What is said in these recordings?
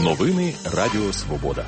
Новини Радіо Свобода.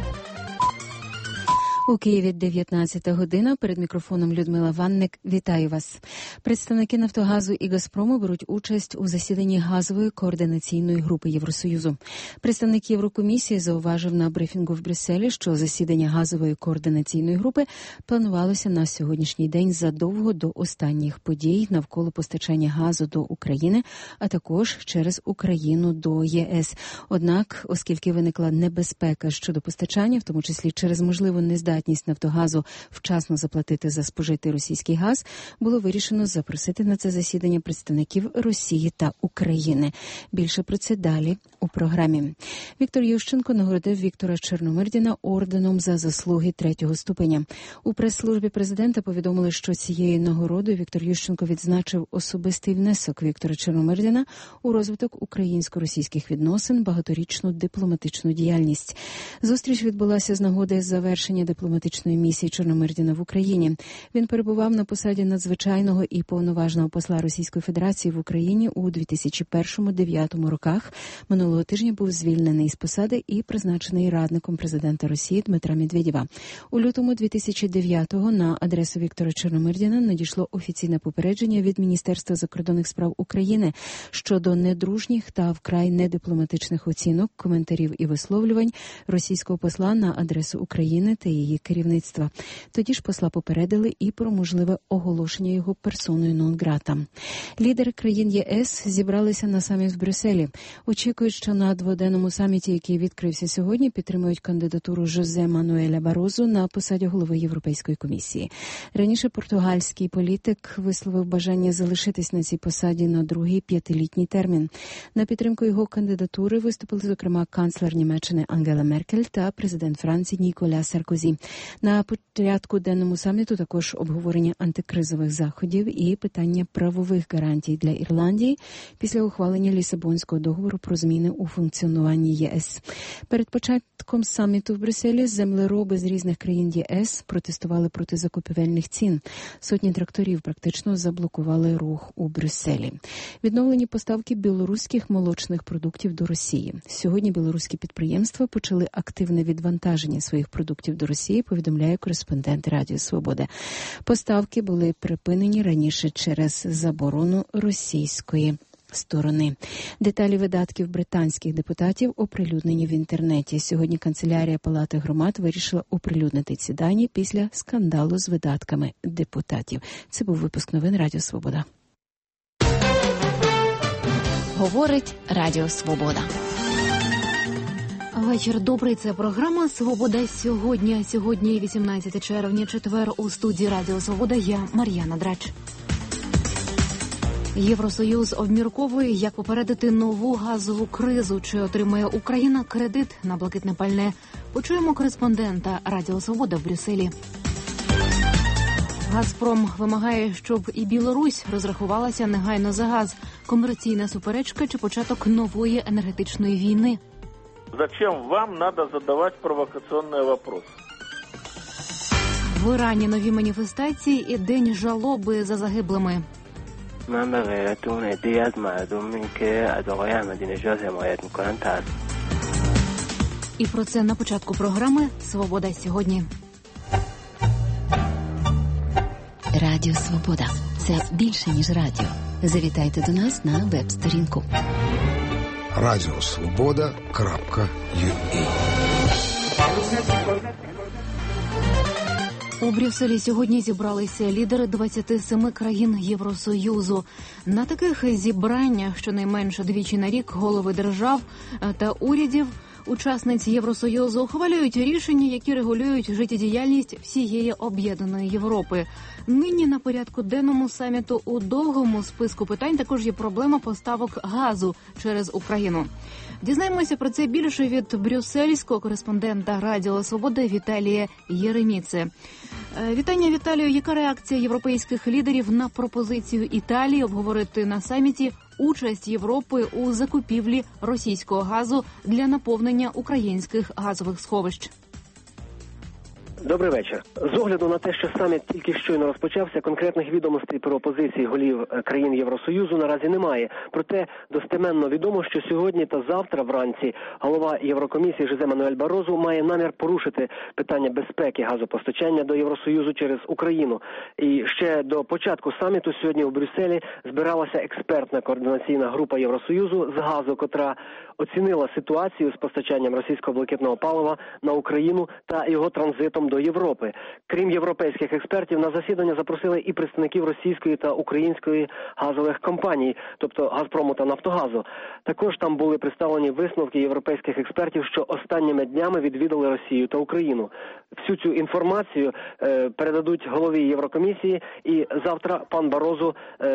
У Києві 19 година. Перед мікрофоном Людмила Ванник. Вітаю вас. Представники «Нафтогазу» і «Газпрому» беруть участь у засіданні газової координаційної групи Євросоюзу. Представник Єврокомісії зауважив на брифінгу в Брюсселі, що засідання газової координаційної групи планувалося на сьогоднішній день задовго до останніх подій навколо постачання газу до України, а також через Україну до ЄС. Однак, оскільки виникла небезпека щодо постачання, в тому числі через можливу нездатність «Нафтогазу» вчасно заплатити за спожитий російський газ, було вирішено запросити на це засідання представників Росії та України. Більше про це далі у програмі. Віктор Ющенко нагородив Віктора Чорномирдіна орденом за заслуги 3-го ступеня. У прес-службі президента повідомили, що цією нагородою Віктор Ющенко відзначив особистий внесок Віктора Чорномирдіна у розвиток українсько-російських відносин, багаторічну дипломатичну діяльність. Зустріч відбулася з нагоди завершення дипломатичної місії Чорномирдіна в Україні. Він перебував на посаді надзвичайного і повноважного посла Російської Федерації в Україні у 2001-2009 роках. Минулого тижня був звільнений з посади і призначений радником президента Росії Дмитра Медведєва. У лютому 2009-го на адресу Віктора Чорномирдіна надійшло офіційне попередження від Міністерства закордонних справ України щодо недружніх та вкрай недипломатичних оцінок, коментарів і висловлювань російського посла на адресу України та її керівництва. Тоді ж посла попередили і про можливе оголошення його персоною нон-грата. Лідери країн ЄС зібралися на саміт в Брюсселі. Очікують, що на дводенному саміті, який відкрився сьогодні, підтримують кандидатуру Жозе Мануеля Барозу на посаді голови Європейської комісії. Раніше португальський політик висловив бажання залишитись на цій посаді на другий 5-літній термін. На підтримку його кандидатури виступили, зокрема, канцлер Німеччини Ангела Меркель та президент Франції Ніколя Саркозі. На порядку денному саміту також обговорення антикризових заходів і питання правових гарантій для Ірландії після ухвалення Лісабонського договору про зміни у функціонуванні ЄС. Перед початком саміту в Брюсселі землероби з різних країн ЄС протестували проти закупівельних цін. Сотні тракторів практично заблокували рух у Брюсселі. Відновлені поставки білоруських молочних продуктів до Росії. Сьогодні білоруські підприємства почали активне відвантаження своїх продуктів до Росії, повідомляє кореспондент Радіо Свобода. Поставки були припинені раніше через заборону російської сторони. Деталі видатків британських депутатів оприлюднені в інтернеті. Сьогодні канцелярія Палати громад вирішила оприлюднити ці дані після скандалу з видатками депутатів. Це був випуск новин Радіо Свобода. Говорить Радіо Свобода. Вечір добрий, це програма «Свобода сьогодні». Сьогодні 18 червня, четвер, у студії Радіо Свобода я, Мар'яна Драч. Євросоюз обмірковує, як попередити нову газову кризу. Чи отримає Україна кредит на блакитне пальне? Почуємо кореспондента Радіо Свобода в Брюсселі. «Газпром» вимагає, щоб і Білорусь розрахувалася негайно за газ. Комерційна суперечка чи початок нової енергетичної війни? Зачем вам надо задавать провокационные вопросы? В Ірані нові маніфестації і день жалоби за загиблими. І про це на початку програми «Свобода сьогодні». Радіо Свобода. Це більше, ніж радіо. Завітайте до нас на веб-сторінку. Радіосвобода.ua. У Брюсселі сьогодні зібралися лідери 27 країн Євросоюзу. На таких зібраннях щонайменше двічі на рік голови держав та урядів учасниць Євросоюзу ухвалюють рішення, які регулюють життєдіяльність всієї об'єднаної Європи. Нині на порядку денному саміту у довгому списку питань також є проблема поставок газу через Україну. Дізнаємося про це більше від брюссельського кореспондента Радіо Свобода Віталія Єреміце. Вітання, Віталію. Яка реакція європейських лідерів на пропозицію Італії обговорити на саміті участь Європи у закупівлі російського газу для наповнення українських газових сховищ? Добрий вечір. З огляду на те, що саміт тільки щойно розпочався, конкретних відомостей про позиції голів країн Євросоюзу наразі немає. Проте достеменно відомо, що сьогодні та завтра вранці голова Єврокомісії Жозе Мануель Барозу має намір порушити питання безпеки газопостачання до Євросоюзу через Україну. І ще до початку саміту сьогодні у Брюсселі збиралася експертна координаційна група Євросоюзу з газу, котра оцінила ситуацію з постачанням російського блакитного палива на Україну та його транзитом до Європи. Крім європейських експертів, на засідання запросили і представників російської та української газових компаній, тобто Газпрому та Нафтогазу. Також там були представлені висновки європейських експертів, що останніми днями відвідали Росію та Україну. Всю цю інформацію передадуть голові Єврокомісії, і завтра пан Барозу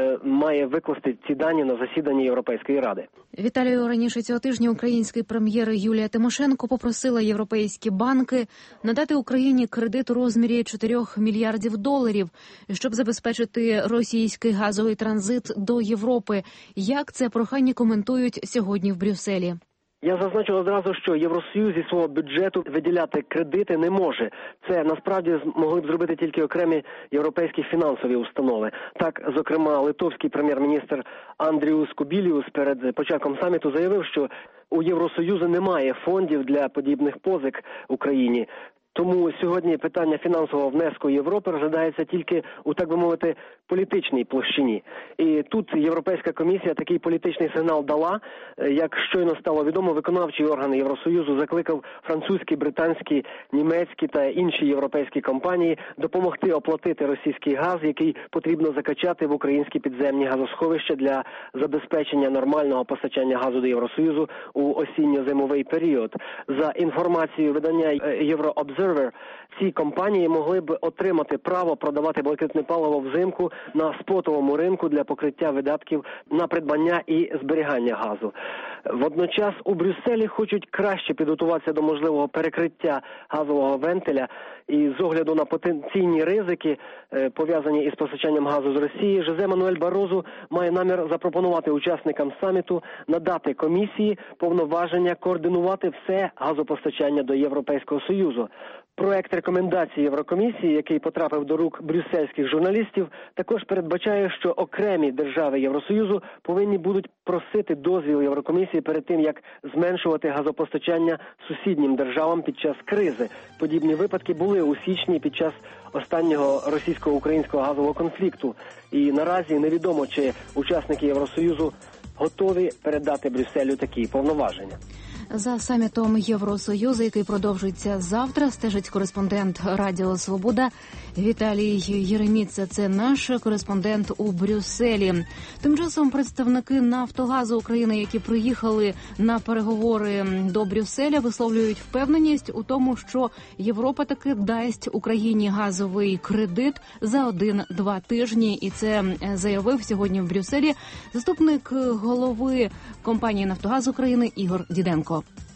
має викласти ці дані на засіданні Європейської ради. Віталію, раніше цього тижня український прем'єр Юлія Тимошенко попросила європейські банки надати Україні кредит у розмірі 4 мільярдів доларів, щоб забезпечити російський газовий транзит до Європи. Як це прохання коментують сьогодні в Брюсселі? Я зазначу одразу, що Євросоюз зі свого бюджету виділяти кредити не може. Це насправді могли б зробити тільки окремі європейські фінансові установи. Так, зокрема, литовський прем'єр-міністр Андріус Кубіліус перед початком саміту заявив, що у Євросоюзу немає фондів для подібних позик Україні. Тому сьогодні питання фінансового внеску Європи розглядається тільки у, так би мовити, політичній площині. І тут Європейська комісія такий політичний сигнал дала. Як щойно стало відомо, виконавчий орган Євросоюзу закликав французькі, британські, німецькі та інші європейські компанії допомогти оплатити російський газ, який потрібно закачати в українські підземні газосховища для забезпечення нормального постачання газу до Євросоюзу у осінньо-зимовий період. За інформацією видання Єврообзервер, ці компанії могли б отримати право продавати блакитне паливо взимку на спотовому ринку для покриття видатків на придбання і зберігання газу. Водночас у Брюсселі хочуть краще підготуватися до можливого перекриття газового вентиля, і з огляду на потенційні ризики, пов'язані із постачанням газу з Росії, Жозе Мануель Барозу має намір запропонувати учасникам саміту надати комісії повноваження координувати все газопостачання до Європейського Союзу. Проект рекомендацій Єврокомісії, який потрапив до рук брюссельських журналістів, також передбачає, що окремі держави Євросоюзу повинні будуть просити дозвіл Єврокомісії перед тим, як зменшувати газопостачання сусіднім державам під час кризи. Подібні випадки були у січні під час останнього російсько-українського газового конфлікту. І наразі невідомо, чи учасники Євросоюзу готові передати Брюсселю такі повноваження. За самітом Євросоюзу, який продовжується завтра, стежить кореспондент Радіо Свобода Віталій Єреміца. Це наш кореспондент у Брюсселі. Тим часом представники Нафтогазу України, які приїхали на переговори до Брюсселя, висловлюють впевненість у тому, що Європа таки дасть Україні газовий кредит за 1-2 тижні. І це заявив сьогодні в Брюсселі заступник голови компанії «Нафтогаз України» Ігор Діденко.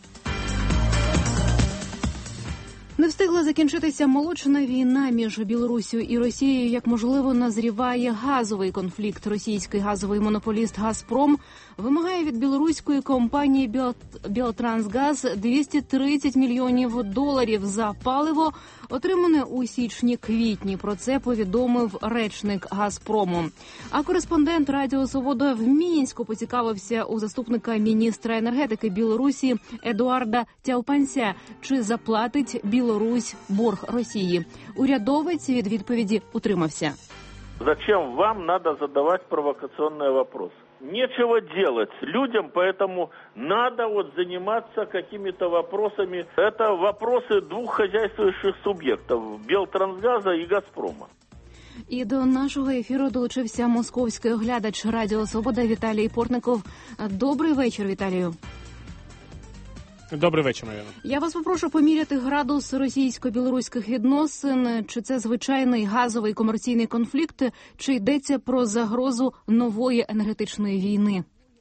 Не встигла закінчитися молочна війна між Білоруссю і Росією, як, можливо, назріває газовий конфлікт. Російський газовий монополіст «Газпром» вимагає від білоруської компанії «Білотрансгаз» 230 мільйонів доларів за паливо, отримане у січні-квітні. Про це повідомив речник «Газпрому». А кореспондент Радіо Свобода в Мінську поцікавився у заступника міністра енергетики Білорусі Едуарда Тяупанця, чи заплатить Білорусь борг Росії. Урядовець від відповіді утримався. Зачем вам надо задавать провокационные вопросы? Нечего делать людям, поэтому надо заниматься какими-то вопросами. Это вопросы двух хозяйствующих субъектов – Белтрансгаза и Газпрома. І до нашого ефіру долучився московський оглядач Радіо Свобода Віталій Портников. Добрий вечір, Віталію. Добрий вечір, Мар'яна. Я вас попрошу поміряти градус російсько-білоруських відносин. Чи це звичайний газовий комерційний конфлікт, чи йдеться про загрозу нової енергетичної війни?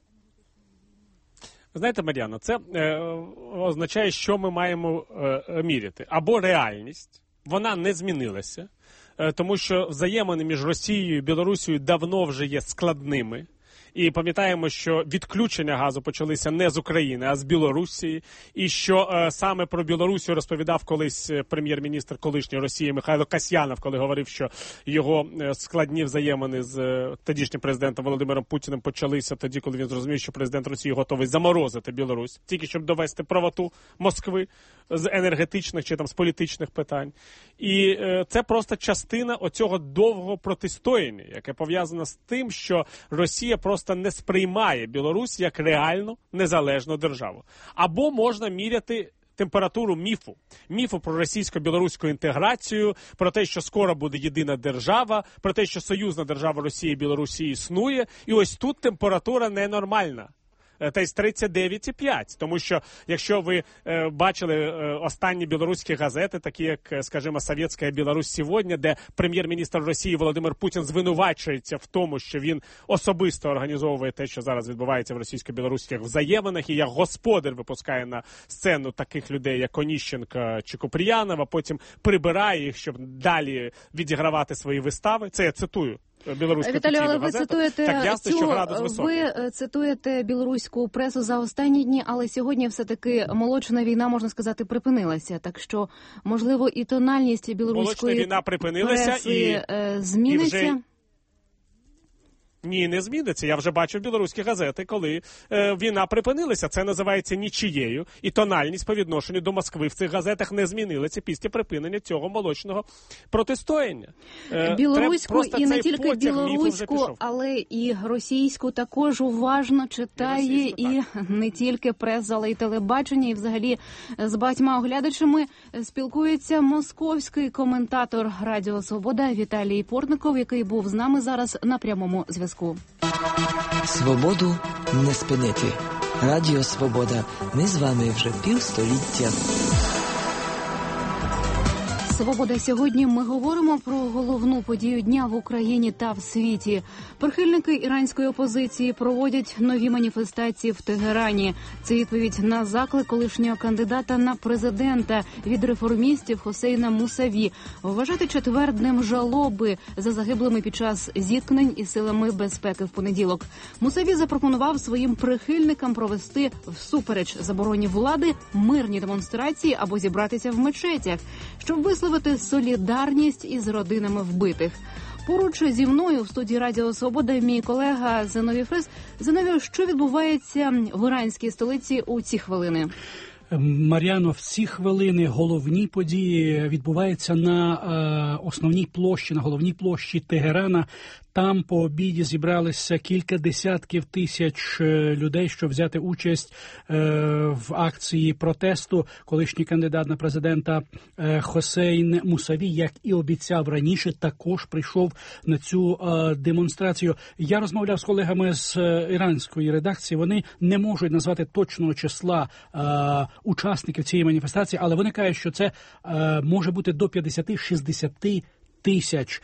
Знаєте, Мар'яна, це означає, що ми маємо міряти. Або реальність, вона не змінилася, тому що взаємини між Росією і Білорусією давно вже є складними. І пам'ятаємо, що відключення газу почалися не з України, а з Білорусі. І що саме про Білорусію розповідав колись прем'єр-міністр колишньої Росії Михайло Касьянов, коли говорив, що його складні взаємини з тодішнім президентом Володимиром Путіним почалися тоді, коли він зрозумів, що президент Росії готовий заморозити Білорусь, тільки щоб довести правоту Москви з енергетичних чи там з політичних питань. І це просто частина оцього довгого протистояння, яке пов'язано з тим, що Росія просто не сприймає Білорусь як реальну незалежну державу. Або можна міряти температуру міфу про російсько-білоруську інтеграцію, про те, що скоро буде єдина держава, про те, що союзна держава Росії і Білорусі існує. І ось тут температура ненормальна. Десь 39,5. Тому що, якщо ви бачили останні білоруські газети, такі як, скажімо, «Совєтська Білорусь сьогодні», де прем'єр-міністр Росії Володимир Путін звинувачується в тому, що він особисто організовує те, що зараз відбувається в російсько-білоруських взаєминах, і як господар випускає на сцену таких людей, як Оніщенко чи Купріянов, а потім прибирає їх, щоб далі відігравати свої вистави. Це я цитую. Віталію, але ви цитуєте білоруську пресу за останні дні, але сьогодні все-таки молочна війна, можна сказати, припинилася. Так що, можливо, і тональність білоруської преси зміниться? Ні, не зміниться. Я вже бачив білоруські газети, коли війна припинилася. Це називається нічією. І тональність по відношенню до Москви в цих газетах не змінилася після припинення цього молочного протистояння. Білоруську і не тільки білоруську, але і російську також уважно читає і не тільки преса, але й телебачення. І взагалі з багатьма оглядачами спілкується московський коментатор Радіо Свобода Віталій Портников, який був з нами зараз на прямому зв'язку. Свободу не спинити. Радіо Свобода. Ми з вами вже півстоліття. Свобода. Сьогодні ми говоримо про головну подію дня в Україні та в світі. Прихильники іранської опозиції проводять нові маніфестації в Тегерані. Це відповідь на заклик колишнього кандидата на президента від реформістів Хосейна Мусаві вважати четвер днем жалоби за загиблими під час зіткнень із силами безпеки в понеділок. Мусаві запропонував своїм прихильникам провести всупереч забороні влади мирні демонстрації або зібратися в мечетях, щоб висловити солідарність із родинами вбитих. Поруч зі мною в студії Радіо Свобода мій колега Зиновій Фрис. Зиновій, що відбувається в іранській столиці у ці хвилини? Мар'яно, в ці хвилини головні події відбуваються на основній площі, на головній площі Тегерана. Там по обіді зібралися кілька десятків тисяч людей, щоб взяти участь в акції протесту. Колишній кандидат на президента Хосейн Мусаві, як і обіцяв раніше, також прийшов на цю демонстрацію. Я розмовляв з колегами з іранської редакції. Вони не можуть назвати точного числа учасників цієї маніфестації, але вони кажуть, що це може бути до 50-60 тисяч.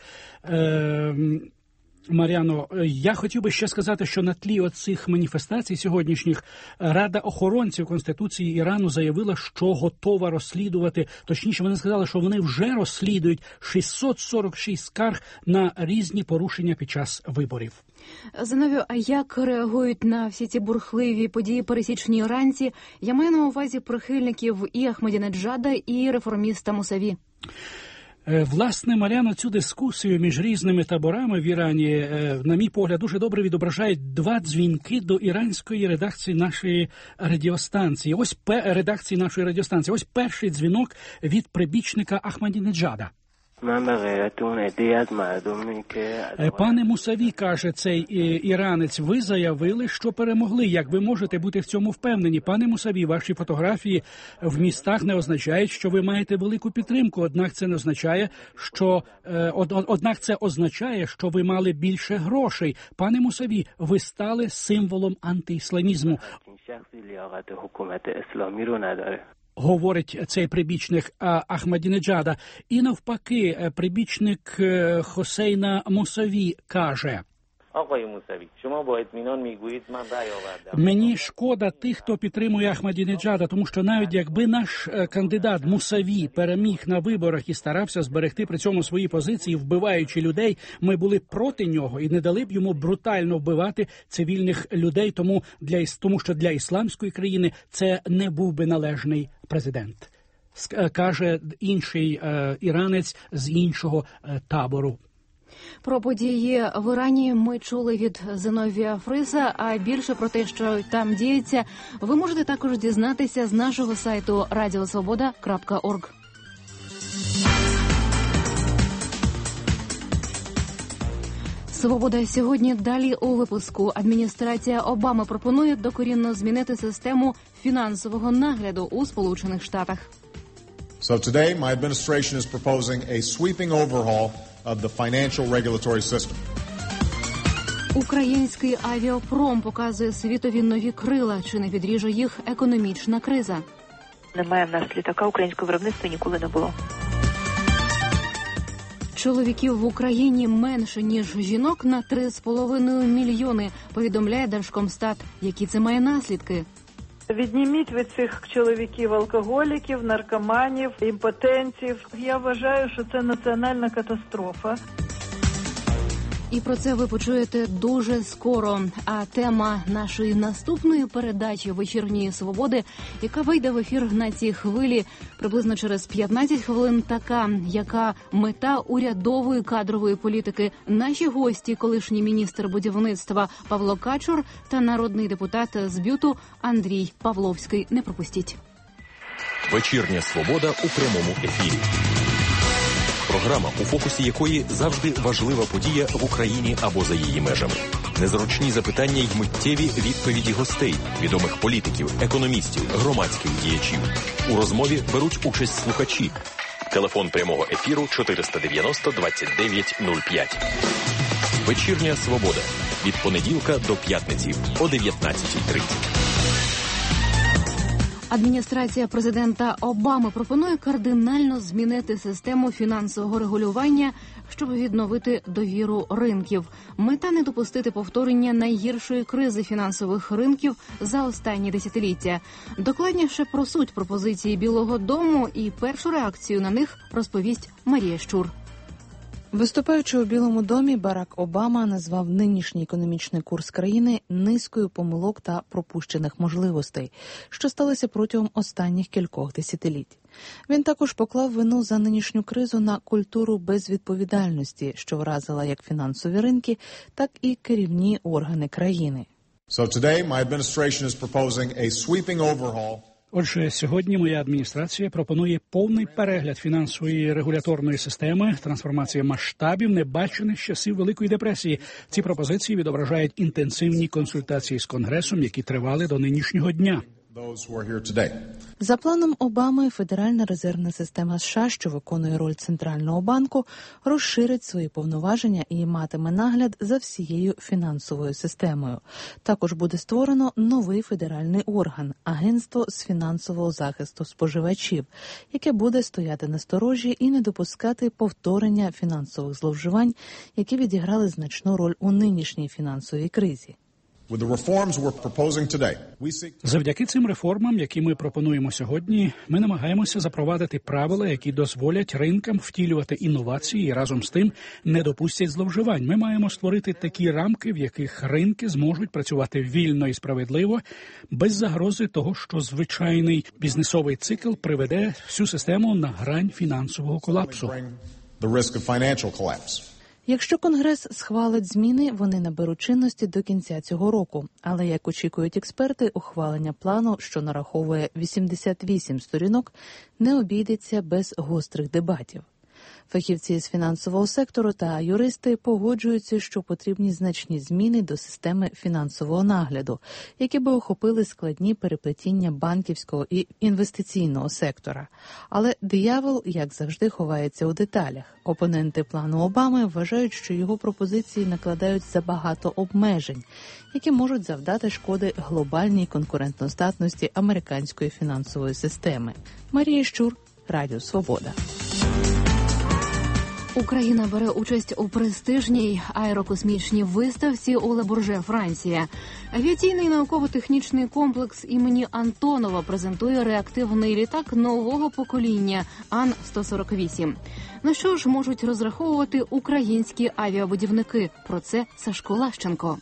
Мар'яно, я хотів би ще сказати, що на тлі оцих маніфестацій сьогоднішніх Рада охоронців Конституції Ірану заявила, що готова розслідувати, точніше вони сказали, що вони вже розслідують 646 скарг на різні порушення під час виборів. Зиновію, а як реагують на всі ці бурхливі події пересічні іранці? Я маю на увазі прихильників і Ахмадінеджада, і реформіста Мусаві. Власне, Мар'яно, цю дискусію між різними таборами в Ірані, на мій погляд, дуже добре відображають два дзвінки до іранської редакції нашої радіостанції. Ось перший дзвінок від прибічника Ахмадінеджада. Пане Мусаві, каже цей іранець, ви заявили, що перемогли. Як ви можете бути в цьому впевнені? Пане Мусаві, ваші фотографії в містах не означають, що ви маєте велику підтримку. Однак це означає, що ви мали більше грошей. Пане Мусаві, ви стали символом антиісламізму. Говорить цей прибічник Ахмадінеджада. І навпаки, прибічник Хосейна Мусаві каже: Мені шкода тих, хто підтримує Ахмадінеджада, тому що навіть якби наш кандидат Мусаві переміг на виборах і старався зберегти при цьому свої позиції, вбиваючи людей, ми були проти нього і не дали б йому брутально вбивати цивільних людей, тому що для ісламської країни це не був би належний президент, каже інший іранець з іншого табору. Про події в Ірані ми чули від Зиновія Фриса, а більше про те, що там діється, ви можете також дізнатися з нашого сайту radiosvoboda.org. «Свобода» сьогодні далі у випуску. Адміністрація Обами пропонує докорінно змінити систему фінансового нагляду у Сполучених Штатах. So today my administration is proposing a sweeping overhaul of the financial regulatory system. Український авіапром показує світові нові крила. Чи не відріже їх економічна криза? Немає в нас літака українського виробництва ніколи не було. Чоловіків в Україні менше, ніж жінок на 3,5 мільйони, повідомляє Держкомстат. Які це має наслідки? Відніміть від цих чоловіків алкоголіків, наркоманів, імпотентів. Я вважаю, що це національна катастрофа. І про це ви почуєте дуже скоро. А тема нашої наступної передачі «Вечірньої свободи», яка вийде в ефір на цій хвилі приблизно через 15 хвилин, така, яка мета урядової кадрової політики. Наші гості – колишній міністр будівництва Павло Качур та народний депутат з БЮТу Андрій Павловський. Не пропустіть. «Вечірня свобода» у прямому ефірі. Програма, у фокусі якої завжди важлива подія в Україні або за її межами. Незручні запитання й миттєві відповіді гостей, відомих політиків, економістів, громадських діячів. У розмові беруть участь слухачі. Телефон прямого ефіру 490 29 05. «Вечірня свобода» від понеділка до п'ятниці о 19:30. Адміністрація президента Обами пропонує кардинально змінити систему фінансового регулювання, щоб відновити довіру ринків. Мета – не допустити повторення найгіршої кризи фінансових ринків за останні десятиліття. Докладніше про суть пропозиції Білого дому і першу реакцію на них розповість Марія Щур. Виступаючи у Білому домі, Барак Обама назвав нинішній економічний курс країни низкою помилок та пропущених можливостей, що сталося протягом останніх кількох десятиліть. Він також поклав вину за нинішню кризу на культуру безвідповідальності, що вразила як фінансові ринки, так і керівні органи країни. So today my administration is proposing a sweeping overhaul. Отже, сьогодні моя адміністрація пропонує повний перегляд фінансової регуляторної системи, трансформація масштабів, небачених з часів Великої депресії. Ці пропозиції відображають інтенсивні консультації з Конгресом, які тривали до нинішнього дня. За планом Обами, Федеральна резервна система США, що виконує роль Центрального банку, розширить свої повноваження і матиме нагляд за всією фінансовою системою. Також буде створено новий федеральний орган – Агентство з фінансового захисту споживачів, яке буде стояти на сторожі і не допускати повторення фінансових зловживань, які відіграли значну роль у нинішній фінансовій кризі. Завдяки цим реформам, які ми пропонуємо сьогодні, ми намагаємося запровадити правила, які дозволять ринкам втілювати інновації і разом з тим не допустять зловживань. Ми маємо створити такі рамки, в яких ринки зможуть працювати вільно і справедливо, без загрози того, що звичайний бізнесовий цикл приведе всю систему на грань фінансового колапсу. Якщо Конгрес схвалить зміни, вони наберуть чинності до кінця цього року. Але, як очікують експерти, ухвалення плану, що нараховує 88 сторінок, не обійдеться без гострих дебатів. Фахівці з фінансового сектору та юристи погоджуються, що потрібні значні зміни до системи фінансового нагляду, які би охопили складні переплетіння банківського і інвестиційного сектора. Але диявол, як завжди, ховається у деталях. Опоненти плану Обами вважають, що його пропозиції накладають забагато обмежень, які можуть завдати шкоди глобальній конкурентоздатності американської фінансової системи. Марія Щур, Радіо Свобода. Україна бере участь у престижній аерокосмічній виставці у Ле Бурже, Франція. Авіаційний науково-технічний комплекс імені Антонова презентує реактивний літак нового покоління Ан-148. На що ж можуть розраховувати українські авіабудівники? Про це Сашко Лащенко.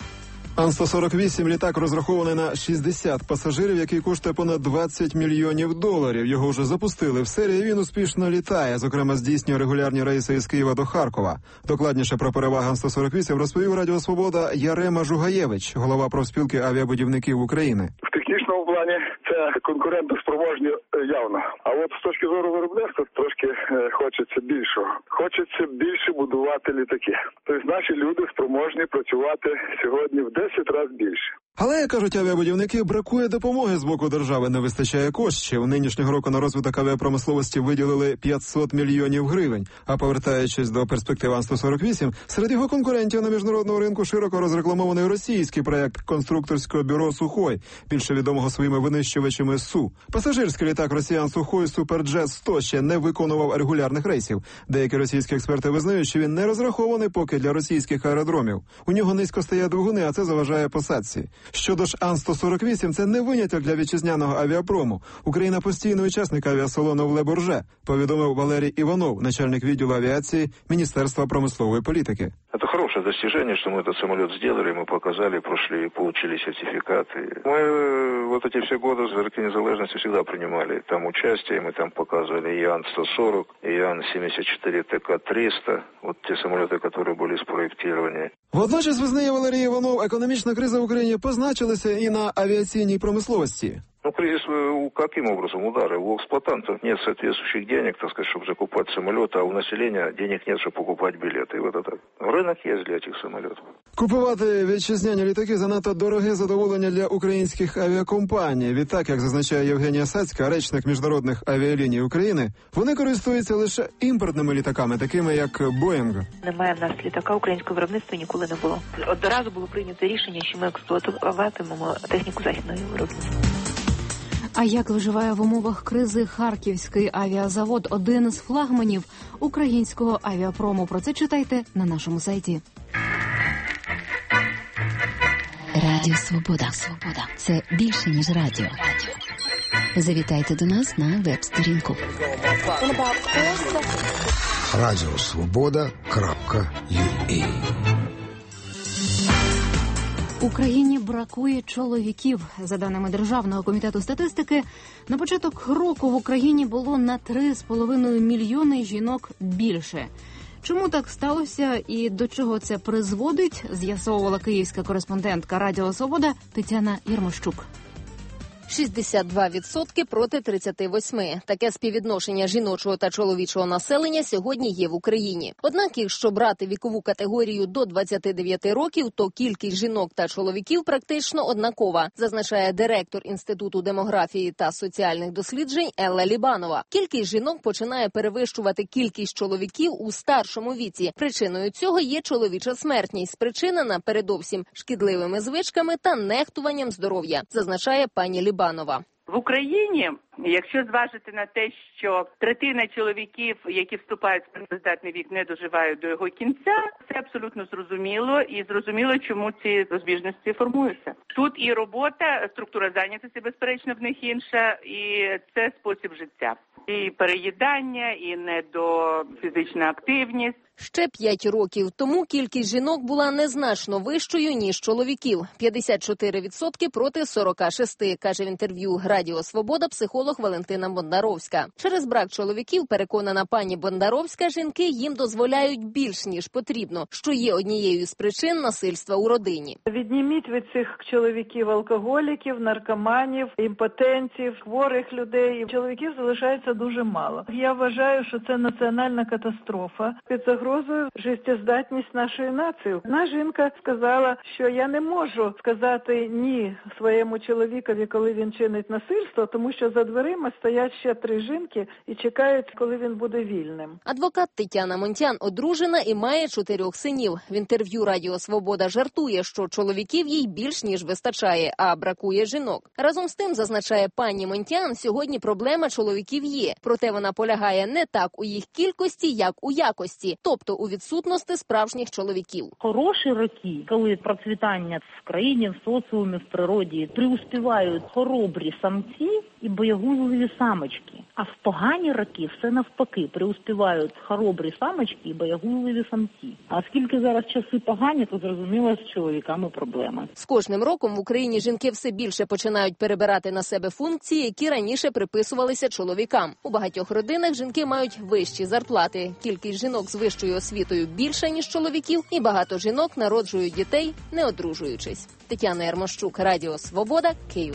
Ан-148 – літак розрахований на 60 пасажирів, який коштує понад $20 мільйонів. Його вже запустили в серії, він успішно літає, зокрема здійснює регулярні рейси із Києва до Харкова. Докладніше про переваги Ан-148 розповів Радіо Свобода Ярема Жугаєвич, голова профспілки авіабудівників України. В технічному плані це конкурентоспроможні явно. А от з точки зору виробництва трошки хочеться більшого. Хочеться більше будувати літаки. Тобто наші люди спроможні працювати сьогодні в 10 разів більше. Але, кажуть авіабудівники, бракує допомоги з боку держави, не вистачає коштів. Нинішнього року на розвиток авіапромисловості виділили 500 мільйонів гривень. А повертаючись до перспектив Ан-148, серед його конкурентів на міжнародному ринку широко розрекламований російський проект конструкторського бюро «Сухой», більше відомого своїми винищувачами СУ. Пасажирський літак росіян «Сухой» Суперджет-100 ще не виконував регулярних рейсів. Деякі російські експерти визнають, що він не розрахований поки для російських аеродромів. У нього низько стоять двигуни, а це заважає посадці. Щодо ж Ан-148, це не виняток для вітчизняного авіапрому. Україна постійний учасник авіасалону в Ле Бурже, повідомив Валерій Иванов, начальник відділу авіації Міністерства промислової політики. Это хорошее достижение, что мы этот самолет сделали, мы показали, прошли, получили сертификаты. Мы вот эти все годы с Роки Незалежности всегда принимали там участие, мы там показывали и Ан-140, и Ан-74 ТК-300, вот те самолеты, которые были спроектированы. Водночас, визнає Валерій Іванов, економічна криза в Україні позначилася і на авіаційній промисловості. Ну, кризис каким образом? Удары. У эксплуатантов нет соответствующих денег, так сказать, чтобы закупать самолеты, а у населения денег нет, чтобы покупать билеты. И вот это. Рынок есть для этих самолетов. Купувати вітчизняні літаки занадто дороге задоволення для українських авіакомпаній. Відтак, як зазначає Євгенія Сацька, речник міжнародних авіаліній України, вони користуються лише імпортними літаками, такими як «Боїнг». Немає в нас літака українського виробництва ніколи не було. Одразу було прийнято рішення, що ми експлуатуватимемо техніку західного виробництва. А як виживає в умовах кризи Харківський авіазавод, один з флагманів українського авіапрому? Про це читайте на нашому сайті. Радіо Свобода. Це більше, ніж радіо. Завітайте до нас на веб-сторінку. Радіосвобода.ua. Україні бракує чоловіків. За даними Державного комітету статистики, на початок року в Україні було на 3,5 мільйони жінок більше. Чому так сталося і до чого це призводить, з'ясовувала київська кореспондентка Радіо Свобода Тетяна Єрмощук. 62% проти 38%. Таке співвідношення жіночого та чоловічого населення сьогодні є в Україні. Однак, якщо брати вікову категорію до 29 років, то кількість жінок та чоловіків практично однакова, зазначає директор Інституту демографії та соціальних досліджень Елла Лібанова. Кількість жінок починає перевищувати кількість чоловіків у старшому віці. Причиною цього є чоловіча смертність, спричинена передовсім шкідливими звичками та нехтуванням здоров'я, зазначає пані Лібанова. В Україні, якщо зважити на те, що третина чоловіків, які вступають в працездатний вік, не доживають до його кінця, це абсолютно зрозуміло. І зрозуміло, чому ці розбіжності формуються. Тут і робота, структура зайнятості, безперечно, в них інша, і це спосіб життя. І переїдання, і недофізична активність. Ще 5 років тому кількість жінок була незначно вищою, ніж чоловіків. 54% проти 46%, каже в інтерв'ю Радіо Свобода психолог Валентина Бондаровська. Через брак чоловіків, переконана пані Бондаровська, жінки їм дозволяють більш, ніж потрібно, що є однією з причин насильства у родині. Відніміть від цих чоловіків алкоголіків, наркоманів, імпотентів, хворих людей. Чоловіків залишається дуже мало. Я вважаю, що це національна катастрофа. Під загрозою загрозою життєздатність нашої нації. Одна жінка сказала, що я не можу сказати ні своєму чоловікові, коли він чинить насильство, тому що за дверима стоять ще 3 жінки і чекають, коли він буде вільним. Адвокат Тетяна Монтян одружена і має 4 синів. В інтерв'ю Радіо Свобода жартує, що чоловіків їй більш ніж вистачає, а бракує жінок. Разом з тим, зазначає пані Монтян, сьогодні проблема чоловіків є. Проте вона полягає не так у їх кількості, як у якості, тобто у відсутності справжніх чоловіків. Хороші роки, коли процвітання в країні, в соціумі, в природі, преуспівають хоробрі самці і боягузливі самочки. А в погані роки все навпаки, преуспівають хоробрі самочки і боягузливі самці. А оскільки зараз часи погані, то зрозуміло, з чоловіками проблеми. З кожним роком в Україні жінки все більше починають перебирати на себе функції, які раніше приписувалися чоловікам. У багатьох родинах жінки мають вищі зарплати. Кількість жінок з вищою освітою більша, ніж чоловіків, і багато жінок народжують дітей, не одружуючись. Тетяна Ярмощук, Радіо Свобода, Київ.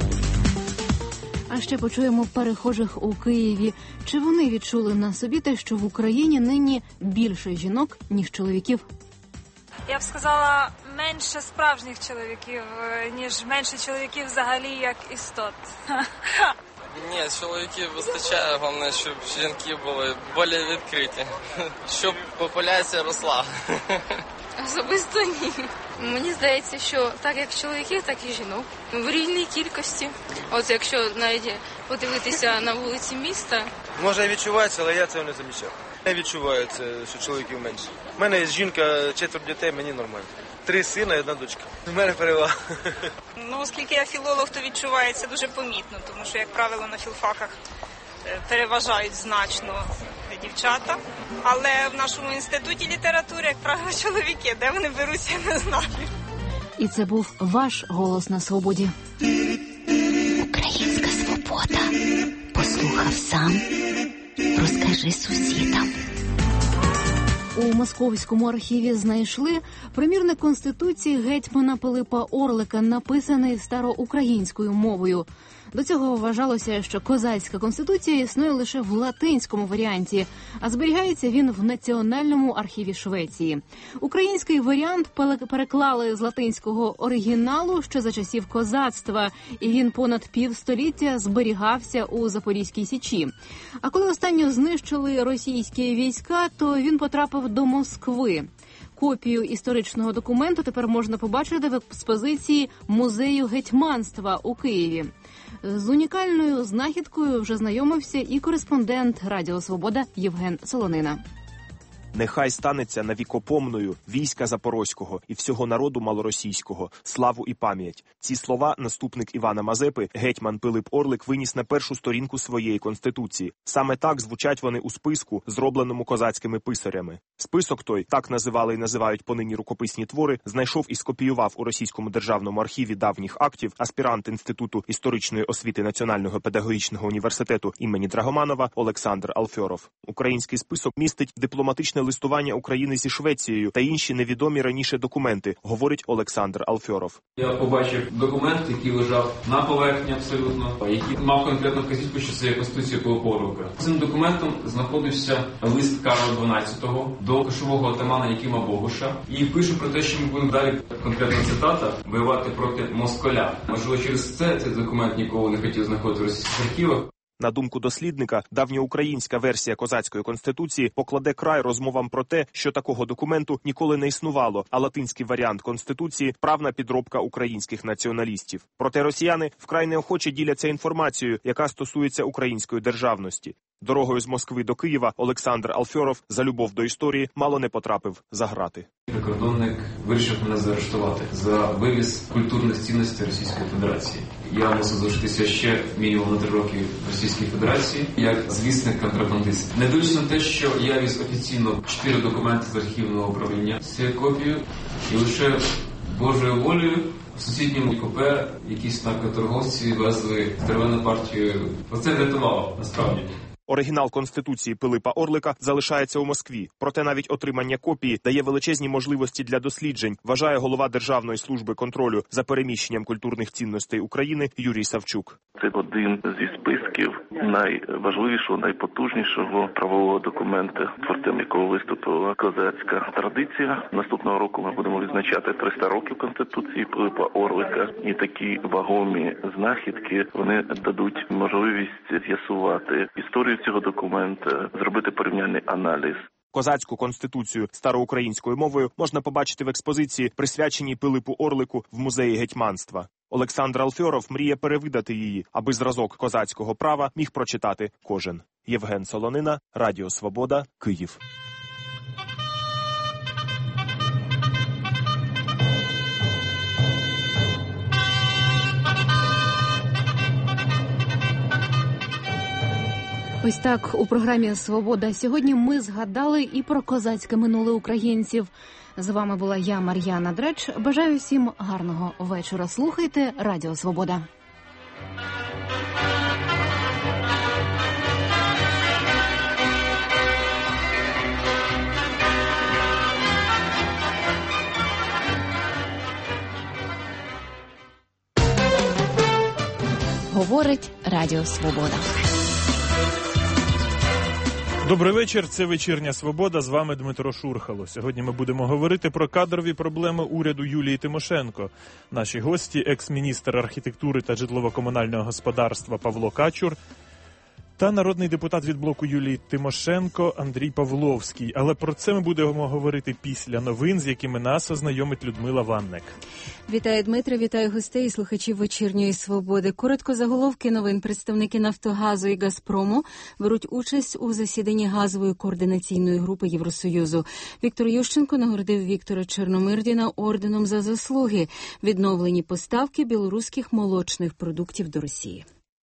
А ще почуємо перехожих у Києві. Чи вони відчули на собі те, що в Україні нині більше жінок, ніж чоловіків? Я б сказала, менше справжніх чоловіків, ніж менше чоловіків взагалі як істот. Ні, чоловіків вистачає, головне, щоб жінки були більш відкриті, щоб популяція росла. Особисто ні. Мені здається, що так як чоловіків, так і жінок. В рівній кількості. От якщо навіть подивитися на вулиці міста. Може і відчувається, але я цього не замічав. Не відчувається, що чоловіків менше. У мене є жінка, 4 дітей, мені нормально. 3 сина і 1 дочка. У мене перевага. Ну, оскільки я філолог, то відчувається дуже помітно, тому що, як правило, на філфаках переважають значно дівчата. Але в нашому інституті літератури, як правило, чоловіки. Де вони беруться, я не знаю. І це був ваш голос на свободі. Українська свобода. Послухав сам. Розкажи сусідам. У Московському архіві знайшли примірник Конституції гетьмана Пилипа Орлика, написаний староукраїнською мовою. До цього вважалося, що козацька конституція існує лише в латинському варіанті, а зберігається він в Національному архіві Швеції. Український варіант переклали з латинського оригіналу ще за часів козацтва, і він понад півстоліття зберігався у Запорізькій Січі. А коли останньо знищили російські війська, то він потрапив до Москви. Копію історичного документу тепер можна побачити в експозиції Музею гетьманства у Києві. З унікальною знахідкою вже знайомився і кореспондент Радіо Свобода Євген Солонина. Нехай станеться навікопомною війська Запорозького і всього народу малоросійського, славу і пам'ять. Ці слова наступник Івана Мазепи, гетьман Пилип Орлик, виніс на першу сторінку своєї конституції. Саме так звучать вони у списку, зробленому козацькими писарями. Список той, так називали і називають понині рукописні твори, знайшов і скопіював у Російському державному архіві давніх актів аспірант Інституту історичної освіти Національного педагогічного університету імені Драгоманова Олександр Алфьоров. Український список містить дипломатичне листування України зі Швецією та інші невідомі раніше документи, говорить Олександр Алфьоров. Я побачив документ, який лежав на поверхні абсолютно, який мав конкретну вказівку, що це є Конституція Пилипа Орлика. Цим документом знаходився лист Карла XII до кошового отамана Якима Богуша. І пише про те, що ми будемо далі, конкретна цитата, воювати проти москаля. Можливо, через це цей документ ніколи не хотів знаходити в російських архівах. На думку дослідника, давньоукраїнська версія козацької конституції покладе край розмовам про те, що такого документу ніколи не існувало, а латинський варіант конституції – правна підробка українських націоналістів. Проте росіяни вкрай неохоче діляться інформацією, яка стосується української державності. Дорогою з Москви до Києва Олександр Алфьоров за любов до історії мало не потрапив за грати. Прикордонник вирішив мене заарештувати за вивіз культурних цінностей Російської Федерації. Я мусив залишитися ще мінімум на 3 роки в Російській Федерації як звісник контрабандист. Не дивлячись на те, що я віз офіційно 4 документи з архівного управління з цією копією, і лише Божою волею в сусідньому купе якісь наркоторговці везли тервену партію. Оце врятувало, насправді. Оригінал Конституції Пилипа Орлика залишається у Москві. Проте навіть отримання копії дає величезні можливості для досліджень, вважає голова Державної служби контролю за переміщенням культурних цінностей України Юрій Савчук. Це один зі списків найважливішого, найпотужнішого правового документа, творцем якого виступила козацька традиція. Наступного року ми будемо відзначати 300 років Конституції Пилипа Орлика. І такі вагомі знахідки, вони дадуть можливість з'ясувати історію цього документа, зробити порівняльний аналіз. Козацьку конституцію староукраїнською мовою можна побачити в експозиції, присвяченій Пилипу Орлику в музеї гетьманства. Олександр Алфьоров мріє перевидати її, аби зразок козацького права міг прочитати кожен. Євген Солонина, Радіо Свобода, Київ. Ось так у програмі «Свобода» сьогодні ми згадали і про козацьке минуле українців. З вами була я, Мар'яна Дреч. Бажаю всім гарного вечора. Слухайте Радіо Свобода. Говорить Радіо Свобода. Добрий вечір, це «Вечірня Свобода», з вами Дмитро Шурхало. Сьогодні ми будемо говорити про кадрові проблеми уряду Юлії Тимошенко. Наші гості – екс-міністр архітектури та житлово-комунального господарства Павло Качур та народний депутат від блоку Юлії Тимошенко Андрій Павловський. Але про це ми будемо говорити після новин, з якими нас ознайомить Людмила Ванник. Вітаю, Дмитре, вітаю гостей і слухачів «Вечірньої Свободи». Коротко заголовки новин. Представники «Нафтогазу» і «Газпрому» беруть участь у засіданні газової координаційної групи Євросоюзу. Віктор Ющенко нагородив Віктора Чорномирдіна орденом за заслуги. Відновлені поставки білоруських молочних продуктів до Росії.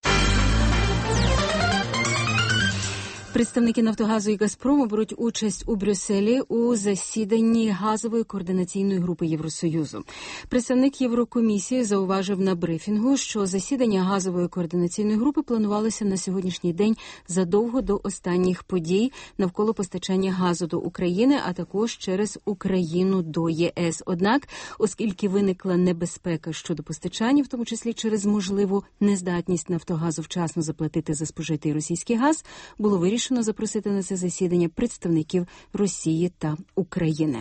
Представники «Нафтогазу» і «Газпрому» беруть участь у Брюсселі у засіданні газової координаційної групи Євросоюзу. Представник Єврокомісії зауважив на брифінгу, що засідання газової координаційної групи планувалося на сьогоднішній день задовго до останніх подій навколо постачання газу до України, а також через Україну до ЄС. Однак, оскільки виникла небезпека щодо постачання, в тому числі через можливу нездатність «Нафтогазу» вчасно заплатити за спожитий російський газ, було вирішено запросити на це засідання представників Росії та України.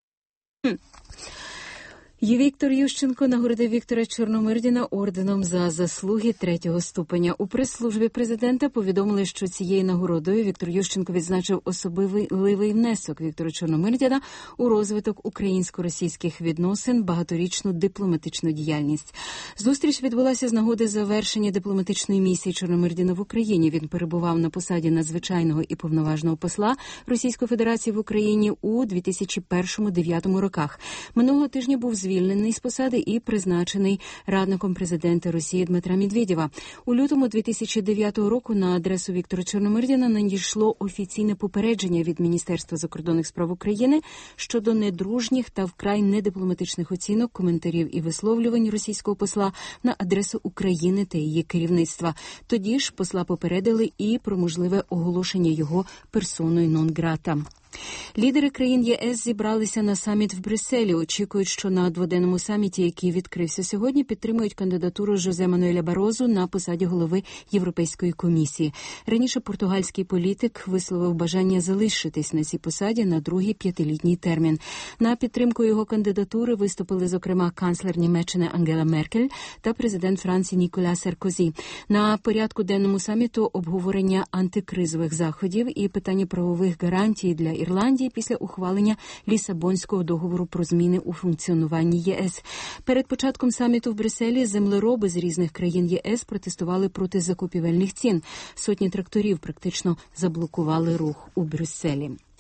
Віктор Ющенко нагородив Віктора Чорномирдіна орденом за заслуги 3-го ступеня. У прес-службі президента повідомили, що цією нагородою Віктор Ющенко відзначив особливий внесок Віктора Чорномирдіна у розвиток українсько-російських відносин, багаторічну дипломатичну діяльність. Зустріч відбулася з нагоди завершення дипломатичної місії Чорномирдіна в Україні. Він перебував на посаді надзвичайного і повноважного посла Російської Федерації в Україні у 2001-2009 роках. Минулого тижня був звільнений з посади і призначений радником президента Росії Дмитра Медведєва. У лютому 2009 року на адресу Віктора Чорномирдіна надійшло офіційне попередження від Міністерства закордонних справ України щодо недружніх та вкрай недипломатичних оцінок, коментарів і висловлювань російського посла на адресу України та її керівництва. Тоді ж посла попередили і про можливе оголошення його персоною нон-грата. Лідери країн ЄС зібралися на саміт в Брюсселі. Очікують, що на дводенному саміті, який відкрився сьогодні, підтримують кандидатуру Жозе Мануеля Барозу на посаді голови Європейської комісії. Раніше португальський політик висловив бажання залишитись на цій посаді на другий 5-літній термін. На підтримку його кандидатури виступили, зокрема, канцлер Німеччини Ангела Меркель та президент Франції Ніколя Саркозі. На порядку денному саміту обговорення антикризових заходів і питання правових гарантій для Ірландії після ухвалення Лісабонського договору про зміни у функціонуванні ЄС. Перед початком саміту в Брюсселі землероби з різних країн ЄС протестували проти закупівельних цін. Сотні тракторів практично заблокували рух у Брюсселі.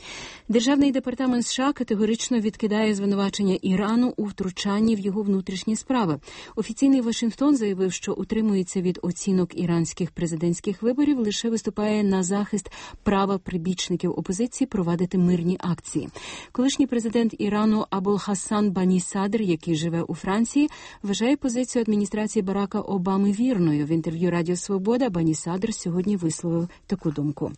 Державний департамент США категорично відкидає звинувачення Ірану у втручанні в його внутрішні справи. Офіційний Вашингтон заявив, що утримується від оцінок іранських президентських виборів, лише виступає на захист права прибічників опозиції провадити мирні акції. Колишній президент Ірану Абул-Хасан Бані-Садр, який живе у Франції, вважає позицію адміністрації Барака Обами вірною. В інтерв'ю Радіо Свобода Бані-Садр сьогодні висловив таку думку.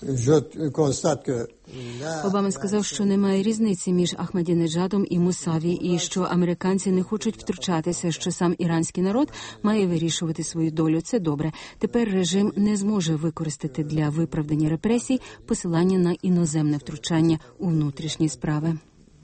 Обама сказав, що немає різниці між Ахмадінеджадом і Мусаві, і що американці не хочуть втручатися, що сам іранський народ має вирішувати свою долю. Це добре. Тепер режим не зможе використати для виправдання репресій посилання на іноземне втручання у внутрішні справи.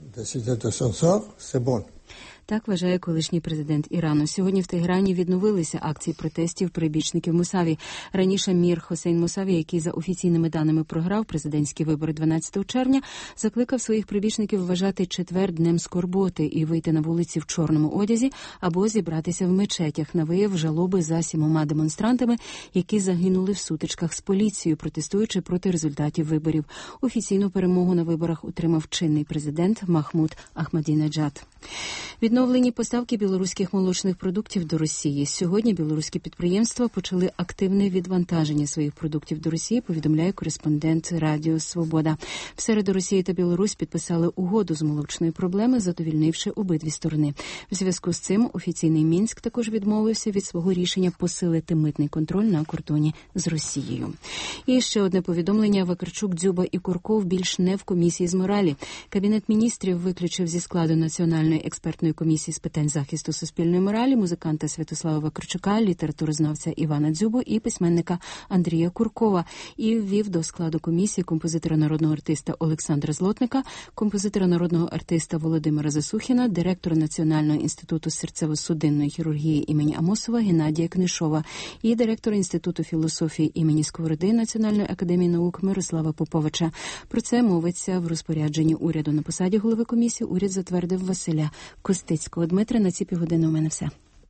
Так вважає колишній президент Ірану. Сьогодні в Тегерані відновилися акції протестів прибічників Мусаві. Раніше Мір Хосейн Мусаві, який за офіційними даними програв президентські вибори 12 червня, закликав своїх прибічників вважати четвер днем скорботи і вийти на вулиці в чорному одязі або зібратися в мечетях на вияв жалоби за 7 демонстрантами, які загинули в сутичках з поліцією, протестуючи проти результатів виборів. Офіційну перемогу на виборах отримав чинний президент Махмуд Ахмадінеджад. Відновлені поставки білоруських молочних продуктів до Росії. Сьогодні білоруські підприємства почали активне відвантаження своїх продуктів до Росії, повідомляє кореспондент Радіо Свобода. В середу Росія та Білорусь підписали угоду з молочної проблеми, задовільнивши обидві сторони. В зв'язку з цим офіційний Мінськ також відмовився від свого рішення посилити митний контроль на кордоні з Росією. І ще одне повідомлення. Вакарчук, Дзюба і Курков більш не в комісії з моралі. Кабінет міністрів виключив зі складу Національної експертної комісії з питань захисту суспільної моралі музиканта Святослава Вакарчука, літературознавця Івана Дзюбу і письменника Андрія Куркова. І ввів до складу комісії композитора народного артиста Олександра Злотника, композитора народного артиста Володимира Засухіна, директора Національного інституту серцево-судинної хірургії імені Амосова Геннадія Книшова і директора Інституту філософії імені Сковороди Національної академії наук Мирослава Поповича. Про це мовиться в розпорядженні уряду. На посаді голови комісії уряд затвердив Василя Костицького. Дмитре, на ці півгодини у мене все.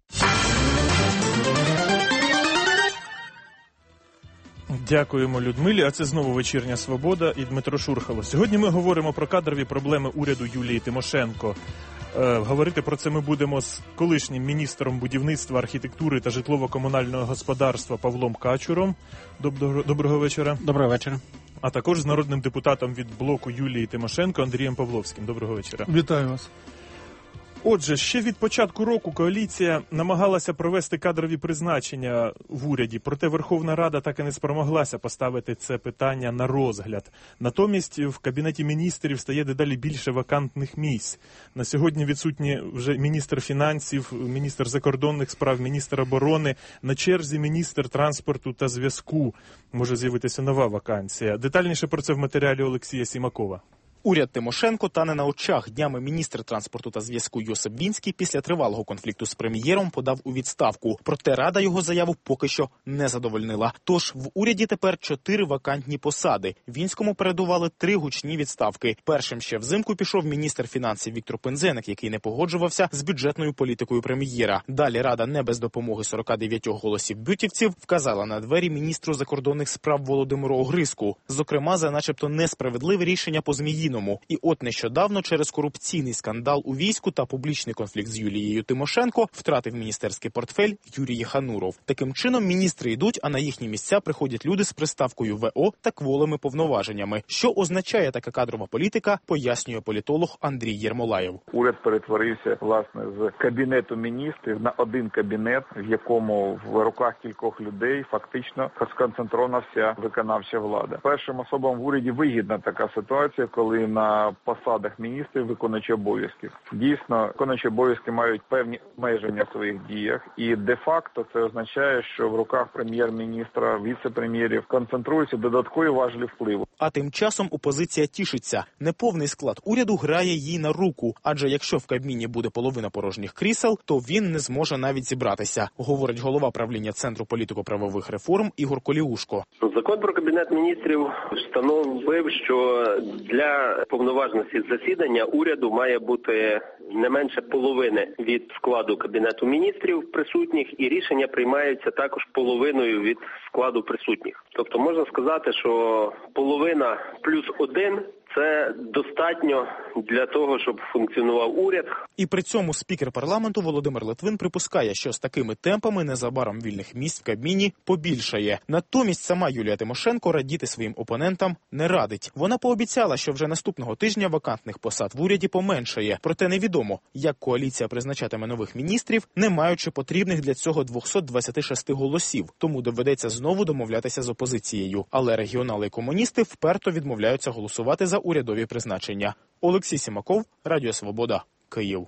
Дякуємо Людмилі, а це знову «Вечірня Свобода» і Дмитро Шурхало. Сьогодні ми говоримо про кадрові проблеми уряду Юлії Тимошенко. Говорити про це ми будемо з колишнім міністром будівництва, архітектури та житлово-комунального господарства Павлом Качуром. Доброго вечора. Доброго вечора. А також з народним депутатом від блоку Юлії Тимошенко Андрієм Павловським. Доброго вечора. Вітаю вас. Отже, ще від початку року коаліція намагалася провести кадрові призначення в уряді, проте Верховна Рада так і не спромоглася поставити це питання на розгляд. Натомість в Кабінеті міністрів стає дедалі більше вакантних місць. На сьогодні відсутні вже міністр фінансів, міністр закордонних справ, міністр оборони, на черзі міністр транспорту та зв'язку. Може з'явитися нова вакансія. Детальніше про це в матеріалі Олексія Сімакова. Уряд Тимошенко тане на очах. Днями міністр транспорту та зв'язку Йосип Вінський після тривалого конфлікту з прем'єром подав у відставку. Проте Рада його заяву поки що не задовольнила. Тож в уряді тепер 4 вакантні посади. Вінському передували 3 гучні відставки. Першим ще взимку пішов міністр фінансів Віктор Пинзеник, який не погоджувався з бюджетною політикою прем'єра. Далі Рада не без допомоги 49 голосів бютівців вказала на двері міністру закордонних справ Володимиру Огризку. Зокрема, за начебто несправедливе рішення по Зміїному. І от нещодавно через корупційний скандал у війську та публічний конфлікт з Юлією Тимошенко втратив міністерський портфель Юрій Єхануров. Таким чином міністри йдуть, а на їхні місця приходять люди з приставкою ВО та кволими повноваженнями. Що означає така кадрова політика, пояснює політолог Андрій Єрмолаєв. Уряд перетворився, власне, з Кабінету міністрів на один кабінет, в якому в руках кількох людей фактично сконцентрована вся виконавча влада. Першим особам в уряді вигідна така ситуація, коли на посадах міністрів виконуючі обов'язків. Дійсно, виконуючі обов'язки мають певні обмеження в своїх діях, і де-факто це означає, що в руках прем'єр-міністра, віце-прем'єрів концентруються додаткові важелі впливу. А тим часом опозиція тішиться. Неповний склад уряду грає їй на руку, адже якщо в Кабміні буде половина порожніх крісел, то він не зможе навіть зібратися, говорить голова правління Центру політико-правових реформ Ігор Коліушко. Закон про Кабінет міністрів встановив, що для повноважності засідання уряду має бути не менше половини від складу Кабінету міністрів присутніх, і рішення приймаються також половиною від складу присутніх. Тобто можна сказати, що половина плюс один – це достатньо для того, щоб функціонував уряд. І при цьому спікер парламенту Володимир Литвин припускає, що з такими темпами незабаром вільних місць в Кабміні побільшає. Натомість сама Юлія Тимошенко радіти своїм опонентам не радить. Вона пообіцяла, що вже наступного тижня вакантних посад в уряді поменшає. Проте невідомо, як коаліція призначатиме нових міністрів, не маючи потрібних для цього 226 голосів. Тому доведеться знову домовлятися з опозицією. Але регіонали і комуністи вперто відмовляються голосувати за урядові призначення. Олексій Сімаков, Радіо Свобода, Київ.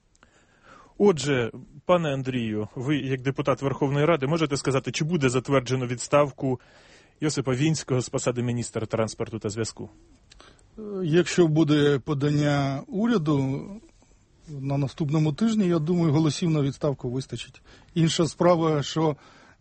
Отже, пане Андрію, ви як депутат Верховної Ради можете сказати, чи буде затверджено відставку Йосипа Вінського з посади міністра транспорту та зв'язку? Якщо буде подання уряду на наступному тижні, я думаю, голосів на відставку вистачить. Інша справа, що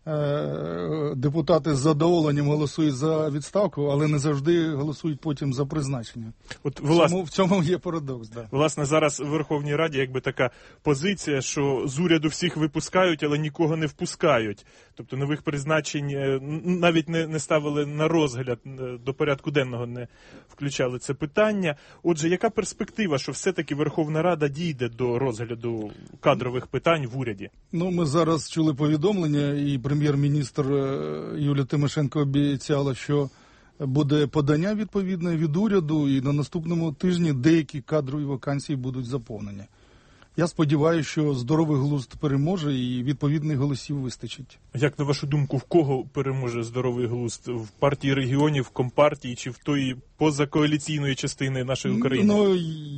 депутати з задоволенням голосують за відставку, але не завжди голосують потім за призначення. От, в цьому є парадокс. Да. Власне, зараз в Верховній Раді якби така позиція, що з уряду всіх випускають, але нікого не впускають. Тобто нових призначень навіть не ставили на розгляд, до порядку денного не включали це питання. Отже, яка перспектива, що все-таки Верховна Рада дійде до розгляду кадрових питань в уряді? Ну, ми зараз чули повідомлення, і прем'єр-міністр Юлія Тимошенко обіцяла, що буде подання відповідне від уряду, і на наступному тижні деякі кадрові вакансії будуть заповнені. Я сподіваюся, що здоровий глузд переможе і відповідних голосів вистачить. Як, на вашу думку, в кого переможе здоровий глузд? В партії регіонів, в Компартії чи в тої позакоаліційної частини нашої України? Ну,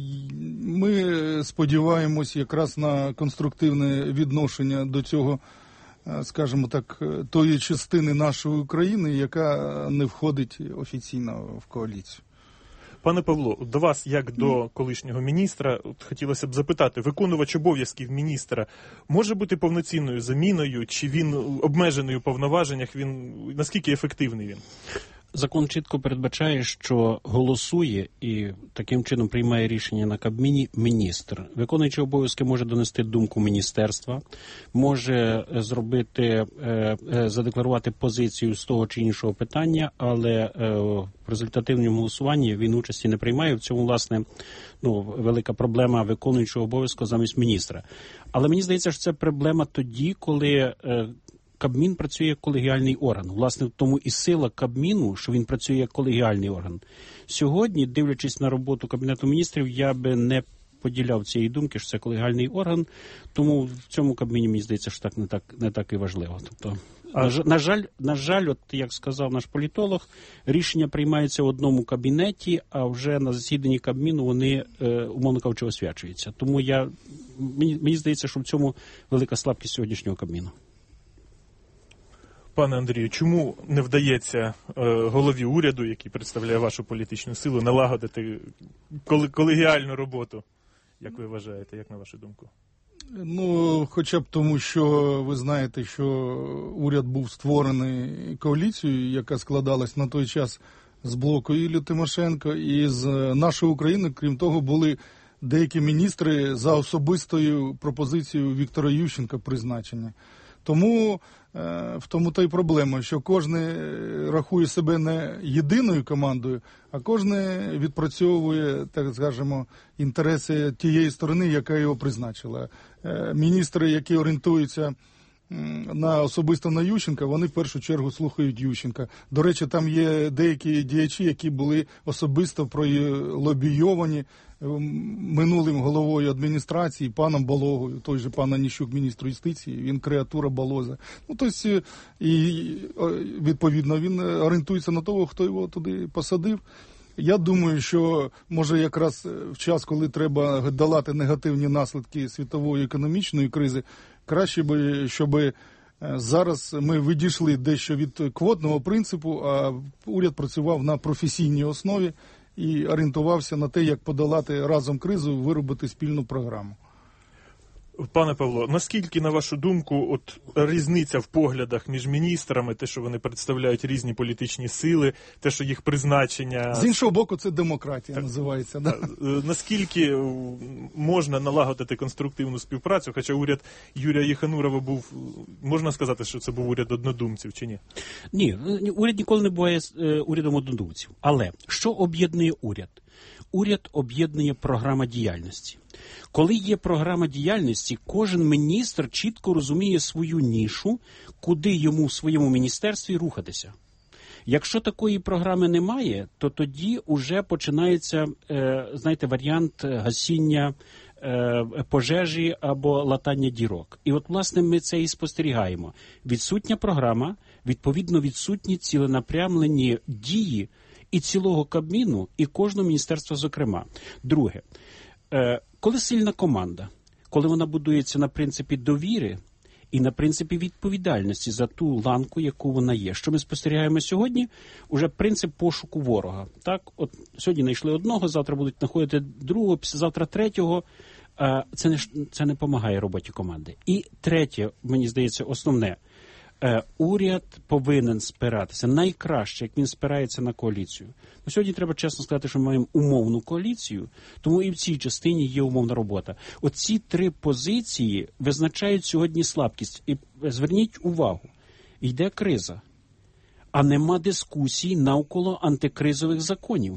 ми сподіваємось якраз на конструктивне відношення до цього, скажімо так, тої частини нашої України, яка не входить офіційно в коаліцію. Пане Павло, до вас, як до колишнього міністра, хотілося б запитати, виконувач обов'язків міністра може бути повноцінною заміною, чи він обмежений у повноваженнях, наскільки ефективний він? Закон чітко передбачає, що голосує і таким чином приймає рішення на Кабміні міністр. Виконуючий обов'язки може донести думку міністерства, може задекларувати позицію з того чи іншого питання, але в результативному голосуванні він участі не приймає. В цьому, власне, велика проблема виконуючого обов'язку замість міністра. Але мені здається, що це проблема тоді, коли Кабмін працює як колегіальний орган. Власне, в тому і сила Кабміну, що він працює як колегіальний орган. Сьогодні, дивлячись на роботу Кабінету міністрів, я би не поділяв цієї думки, що це колегіальний орган, тому в цьому Кабміні, мені здається, що не так і важливо. Тобто, на жаль, от як сказав наш політолог, рішення приймаються в одному кабінеті, а вже на засіданні Кабміну вони, умовно кажучи, освячуються. Тому мені здається, що в цьому велика слабкість сьогоднішнього Кабміну. Пане Андрію, чому не вдається голові уряду, який представляє вашу політичну силу, налагодити колегіальну роботу? Як ви вважаєте, як на вашу думку? Ну, хоча б тому, що ви знаєте, що уряд був створений коаліцією, яка складалась на той час з блоку Юлії Тимошенко, і з нашої України, крім того, були деякі міністри за особистою пропозицією Віктора Ющенка призначення. Тому в тому та й проблема, що кожен рахує себе не єдиною командою, а кожен відпрацьовує, так скажемо, інтереси тієї сторони, яка його призначила. Міністри, які орієнтуються особисто на Ющенка, вони в першу чергу слухають Ющенка. До речі, там є деякі діячі, які були особисто пролобійовані минулим головою адміністрації, паном Балогою, той же пан Аніщук, міністр юстиції, він креатура Балоза. Тобто, і відповідно він орієнтується на того, хто його туди посадив. Я думаю, що може якраз в час, коли треба долати негативні наслідки світової економічної кризи, краще би, щоб зараз ми відійшли дещо від квотного принципу, а уряд працював на професійній основі і орієнтувався на те, як подолати разом кризу, виробити спільну програму. Пане Павло, наскільки, на вашу думку, от різниця в поглядах між міністрами, те, що вони представляють різні політичні сили, те, що їх призначення... З іншого боку, це демократія називається. Да? Наскільки можна налагодити конструктивну співпрацю, хоча уряд Юрія Єханурова був, можна сказати, що це був уряд однодумців, чи ні? Ні, уряд ніколи не буває урядом однодумців. Але що об'єднує уряд? Уряд об'єднує програма діяльності. Коли є програма діяльності, кожен міністр чітко розуміє свою нішу, куди йому в своєму міністерстві рухатися. Якщо такої програми немає, то тоді вже починається, знаєте, варіант гасіння пожежі або латання дірок. І от, власне, ми це і спостерігаємо. Відсутня програма, відповідно, відсутні ціленапрямлені дії і цілого Кабміну, і кожного міністерства зокрема. Друге, коли сильна команда, коли вона будується на принципі довіри і на принципі відповідальності за ту ланку, яку вона є. Що ми спостерігаємо сьогодні? Уже принцип пошуку ворога. Так, от сьогодні знайшли одного, завтра будуть знаходити другого, післязавтра третього. Це не допомагає роботі команди. І третє, мені здається, основне. Уряд повинен спиратися найкраще, як він спирається на коаліцію. Сьогодні треба чесно сказати, що ми маємо умовну коаліцію, тому і в цій частині є умовна робота. Оці три позиції визначають сьогодні слабкість. І зверніть увагу, йде криза, а нема дискусій навколо антикризових законів.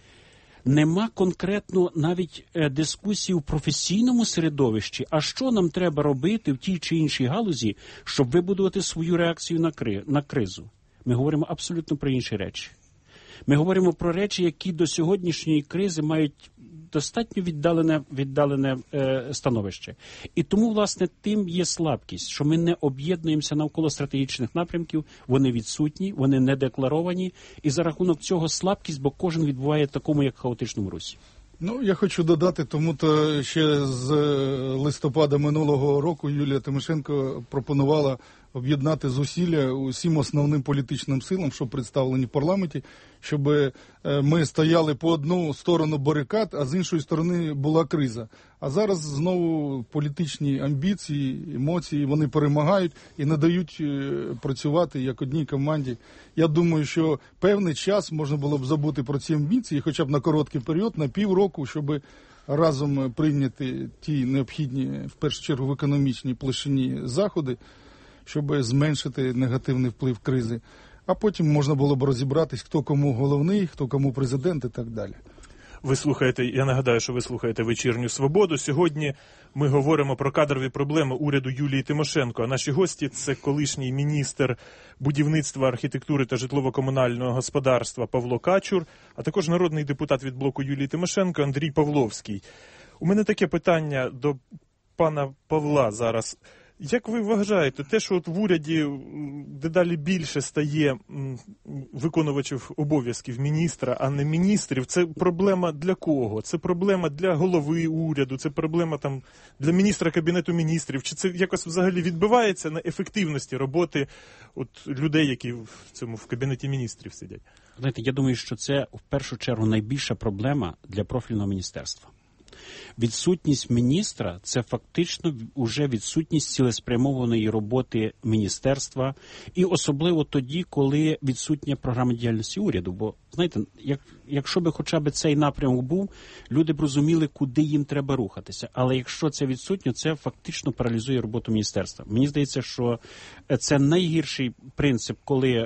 Нема конкретно навіть дискусії в професійному середовищі, а що нам треба робити в тій чи іншій галузі, щоб вибудувати свою реакцію на кризу. Ми говоримо абсолютно про інші речі. Ми говоримо про речі, які до сьогоднішньої кризи мають достатньо віддалене становище. І тому, власне, тим є слабкість, що ми не об'єднуємося навколо стратегічних напрямків, вони відсутні, вони не декларовані, і за рахунок цього слабкість, бо кожен відбуває такому, як хаотичному русі. Я хочу додати, тому-то ще з листопада минулого року Юлія Тимошенко пропонувала об'єднати зусилля усім основним політичним силам, що представлені в парламенті, щоб ми стояли по одну сторону барикад, а з іншої сторони була криза. А зараз знову політичні амбіції, емоції, вони перемагають і не дають працювати як одній команді. Я думаю, що певний час можна було б забути про ці амбіції, хоча б на короткий період, на півроку, щоб разом прийняти ті необхідні, в першу чергу, в економічній площині заходи, щоб зменшити негативний вплив кризи. А потім можна було б розібратись, хто кому головний, хто кому президент і так далі. Ви слухаєте, я нагадаю, що ви слухаєте «Вечірню Свободу». Сьогодні ми говоримо про кадрові проблеми уряду Юлії Тимошенко. А наші гості – це колишній міністр будівництва, архітектури та житлово-комунального господарства Павло Качур, а також народний депутат від блоку Юлії Тимошенко Андрій Павловський. У мене таке питання до пана Павла зараз. Як ви вважаєте, те, що от в уряді дедалі більше стає виконувачів обов'язків міністра, а не міністрів, це проблема для кого? Це проблема для голови уряду, це проблема там для міністра Кабінету міністрів? Чи це якось взагалі відбивається на ефективності роботи от людей, які в Кабінеті міністрів сидять? Знаєте, я думаю, що це в першу чергу найбільша проблема для профільного міністерства. Відсутність міністра – це фактично вже відсутність цілеспрямованої роботи міністерства, і особливо тоді, коли відсутня програма діяльності уряду. Бо, знаєте, якщо б хоча б цей напрямок був, люди б розуміли, куди їм треба рухатися. Але якщо це відсутньо, це фактично паралізує роботу міністерства. Мені здається, що це найгірший принцип, коли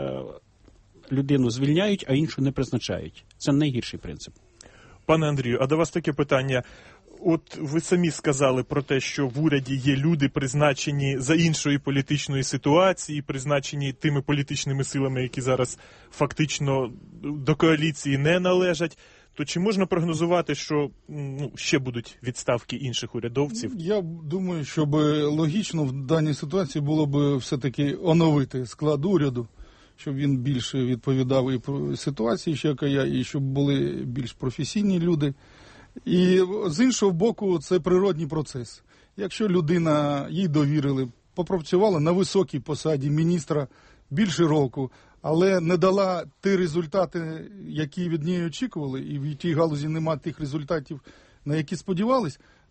людину звільняють, а іншу не призначають. Це найгірший принцип. Пане Андрію, а до вас таке питання. От ви самі сказали про те, що в уряді є люди, призначені за іншої політичної ситуації, призначені тими політичними силами, які зараз фактично до коаліції не належать. То чи можна прогнозувати, що ще будуть відставки інших урядовців? Я думаю, щоб логічно в даній ситуації було б все-таки оновити склад уряду, щоб він більше відповідав і про ситуації, яка є, і щоб були більш професійні люди. І з іншого боку, це природній процес. Якщо людина, їй довірили, попрацювала на високій посаді міністра більше року, але не дала ті результати, які від неї очікували, і в тій галузі немає тих результатів, на які сподівались,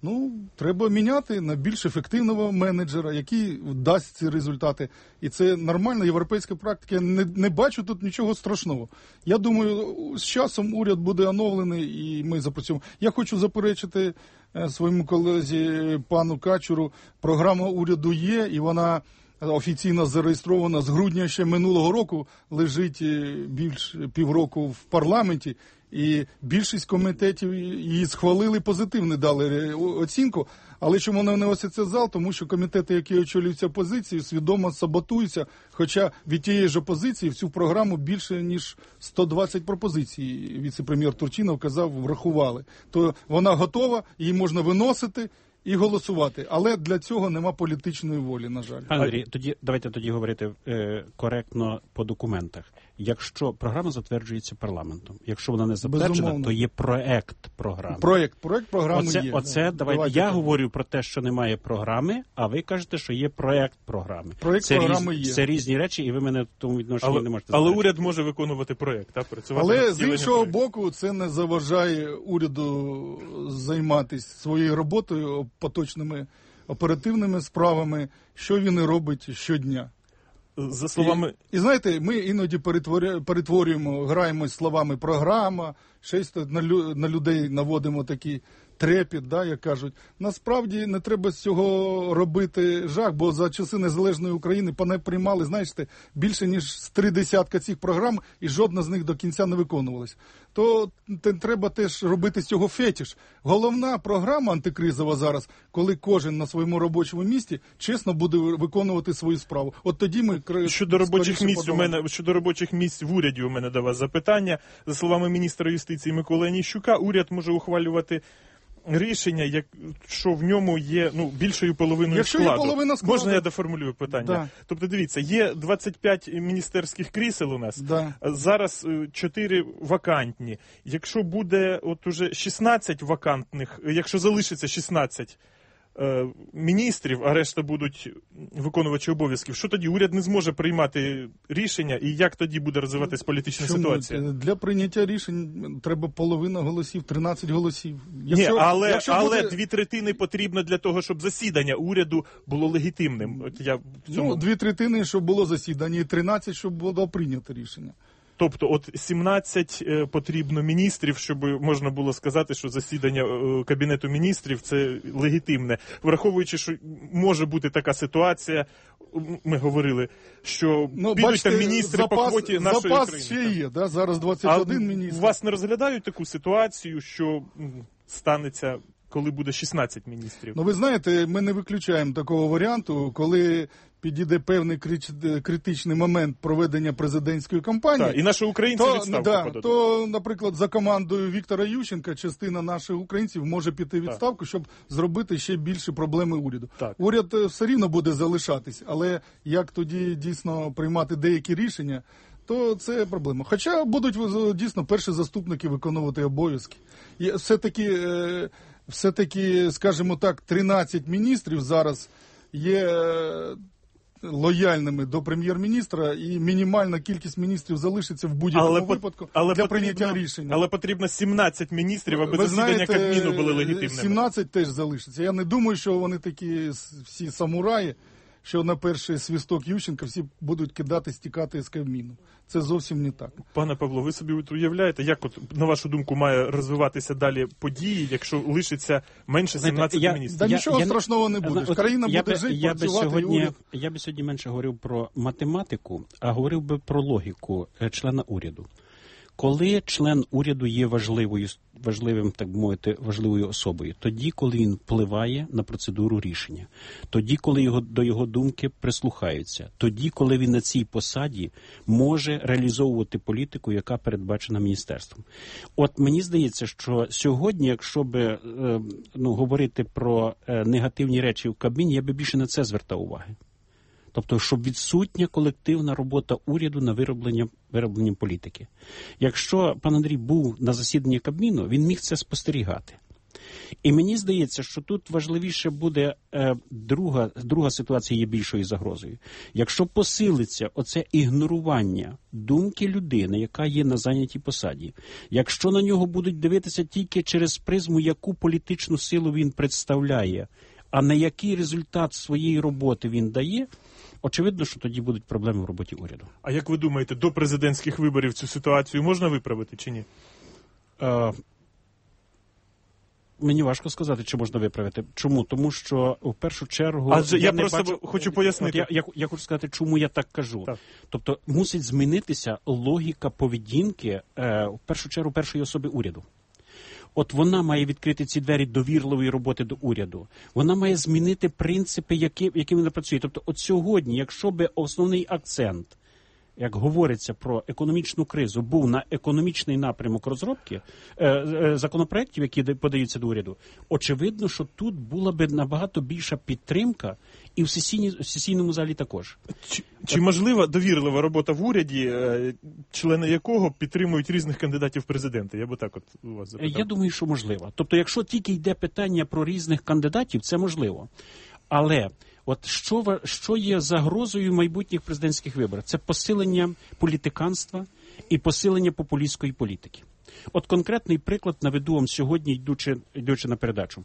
Треба міняти на більш ефективного менеджера, який дасть ці результати. І це нормальна європейська практика. Я не бачу тут нічого страшного. Я думаю, з часом уряд буде оновлений і ми запрацюємо. Я хочу заперечити своєму колезі пану Качуру. Програма уряду є, і вона офіційно зареєстрована з грудня ще минулого року, лежить більш півроку в парламенті. І більшість комітетів її схвалили позитивно, дали оцінку. Але чому вона не вноситься в зал? Тому що комітети, які очолюються опозицією, свідомо саботуються. Хоча від тієї ж опозиції в цю програму більше, ніж 120 пропозицій, віце-прем'єр Турчинов казав, врахували. То вона готова, її можна виносити і голосувати. Але для цього нема політичної волі, на жаль. Пане Андрій, давайте тоді говорити коректно по документах. Якщо програма затверджується парламентом, якщо вона не затверджена, то є проект програми. Проект програми є. Давайте я говорю про те, що немає програми, а ви кажете, що є проект програми. Програми є. Це різні речі, і ви мене в тому відношенні не можете Але уряд може виконувати проект, так? Але з іншого боку, це не заважає уряду займатися своєю роботою, поточними оперативними справами, що він і робить щодня. За словами... І знаєте, ми іноді перетворюємо, граємось словами програма, щось на людей наводимо такий трепет, як кажуть. Насправді не треба з цього робити жах, бо за часи незалежної України приймали, знаєте, більше ніж з 30 цих програм, і жодна з них до кінця не виконувалась. То треба теж робити з цього фетиш. Головна програма антикризова зараз, коли кожен на своєму робочому місці чесно буде виконувати свою справу. От тоді ми щодо робочих місць в уряді у мене до вас запитання. За словами міністра юстиції Миколи Аніщука, уряд може ухвалювати рішення, якщо в ньому є більшою половиною складу. Можна я доформулюю питання? Да. Тобто, дивіться, є 25 міністерських крісел у нас, зараз 4 вакантні. Якщо буде уже 16 вакантних, якщо залишиться 16 міністрів, а решта будуть виконувачі обов'язків, що тоді уряд не зможе приймати рішення, і як тоді буде розвиватись політична ситуація? Для прийняття рішень треба половина голосів, 13 голосів. Але 2/3 потрібно для того, щоб засідання уряду було легітимним. 2/3, щоб було засідання, і 13, щоб було прийнято рішення. Тобто 17 потрібно міністрів, щоб можна було сказати, що засідання Кабінету міністрів – це легітимне. Враховуючи, що може бути така ситуація, ми говорили, що підуть там міністри по квоті нашої країни. Запас ще є, зараз 21 міністр. У вас не розглядають таку ситуацію, що станеться, коли буде 16 міністрів? Ви знаєте, ми не виключаємо такого варіанту, коли підійде певний критичний момент проведення президентської кампанії. І наші українці відставку подадуть. То, наприклад, за командою Віктора Ющенка частина наших українців може піти в відставку, щоб зробити ще більше проблеми уряду. Уряд все рівно буде залишатись, але як тоді дійсно приймати деякі рішення, то це проблема. Хоча будуть дійсно перші заступники виконувати обов'язки. І все-таки, скажімо так, 13 міністрів зараз є лояльними до прем'єр-міністра, і мінімальна кількість міністрів залишиться в будь-якому випадку для прийняття рішення. Але потрібно 17 міністрів, аби засідання Кабміну були легітимними. 17 теж залишиться. Я не думаю, що вони такі всі самураї, що на перший свисток Ющенка всі будуть стікати з Кабміну. Це зовсім не так. Пане Павло, ви собі уявляєте, як, на вашу думку, має розвиватися далі події, якщо лишиться менше 17 міністрів? Нічого страшного не буде. Країна буде жити, працювати. Я би сьогодні менше говорив про математику, а говорив би про логіку члена уряду. Коли член уряду є важливою особою, тоді, коли він впливає на процедуру рішення, тоді, коли до його думки прислухаються, тоді, коли він на цій посаді може реалізовувати політику, яка передбачена міністерством. От мені здається, що сьогодні, якщо би говорити про негативні речі в Кабміні, я би більше на це звертав уваги. Тобто, щоб відсутня колективна робота уряду на вироблення політики. Якщо пан Андрій був на засіданні Кабміну, він міг це спостерігати. І мені здається, що тут важливіше буде друга ситуація є більшою загрозою. Якщо посилиться оце ігнорування думки людини, яка є на зайнятій посаді, якщо на нього будуть дивитися тільки через призму, яку політичну силу він представляє, а не який результат своєї роботи він дає, очевидно, що тоді будуть проблеми в роботі уряду. А як ви думаєте, до президентських виборів цю ситуацію можна виправити чи ні? Мені важко сказати, чи можна виправити. Чому? Тому що, в першу чергу... Адже я просто хочу пояснити. Я хочу сказати, чому я так кажу. Так. Тобто, мусить змінитися логіка поведінки, в першу чергу, першої особи уряду. От вона має відкрити ці двері довірливої роботи до уряду. Вона має змінити принципи, якими вона працює. Тобто, от сьогодні, якщо би основний акцент, як говориться про економічну кризу, був на економічний напрямок розробки законопроєктів, які подаються до уряду, очевидно, що тут була б набагато більша підтримка і в сесійному залі також. Чи можлива довірлива робота в уряді, члени якого підтримують різних кандидатів в президенти? Я б так от у вас запитав. Я думаю, що можливо. Тобто, якщо тільки йде питання про різних кандидатів, це можливо. Але от що є загрозою майбутніх президентських виборів? Це посилення політиканства і посилення популістської політики. От конкретний приклад наведу вам сьогодні, йдучи на передачу.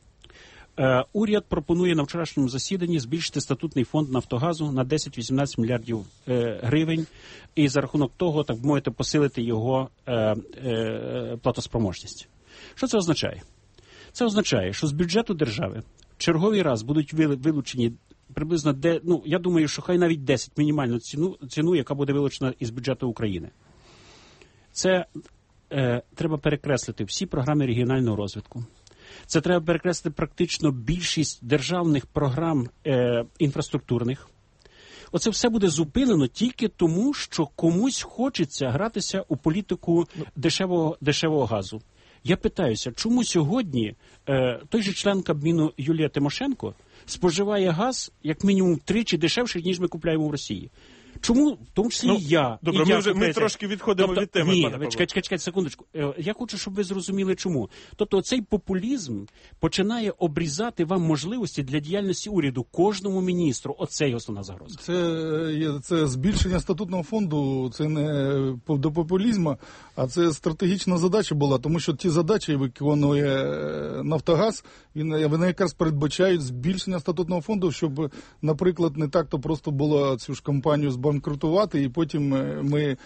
Уряд пропонує на вчорашньому засіданні збільшити статутний фонд «Нафтогазу» на 10-18 мільярдів гривень і за рахунок того, так би мовити, посилити його платоспроможність. Що це означає? Це означає, що з бюджету держави черговий раз будуть вилучені приблизно, я думаю, що хай навіть 10 мінімальну ціну, яка буде вилучена із бюджету України. Це треба перекреслити всі програми регіонального розвитку. Це треба перекреслити практично більшість державних програм інфраструктурних. Оце все буде зупинено тільки тому, що комусь хочеться гратися у політику дешевого газу. Я питаюся, чому сьогодні той же член Кабміну Юлія Тимошенко споживає газ як мінімум втричі дешевше, ніж ми купляємо в Росії? Чому? В тому числі я. Добре, ми трошки відходимо від теми, пане Павло. Чекайте секундочку. Я хочу, щоб ви зрозуміли, чому. Тобто цей популізм починає обрізати вам можливості для діяльності уряду, кожному міністру. Оце є основна загроза. Це збільшення статутного фонду, це не до популізму, а це стратегічна задача була, тому що ті задачі виконує «Нафтогаз», вони якраз передбачають збільшення статутного фонду, щоб, наприклад, не так-то просто було цю ж компанію збанкрутувати, і потім ми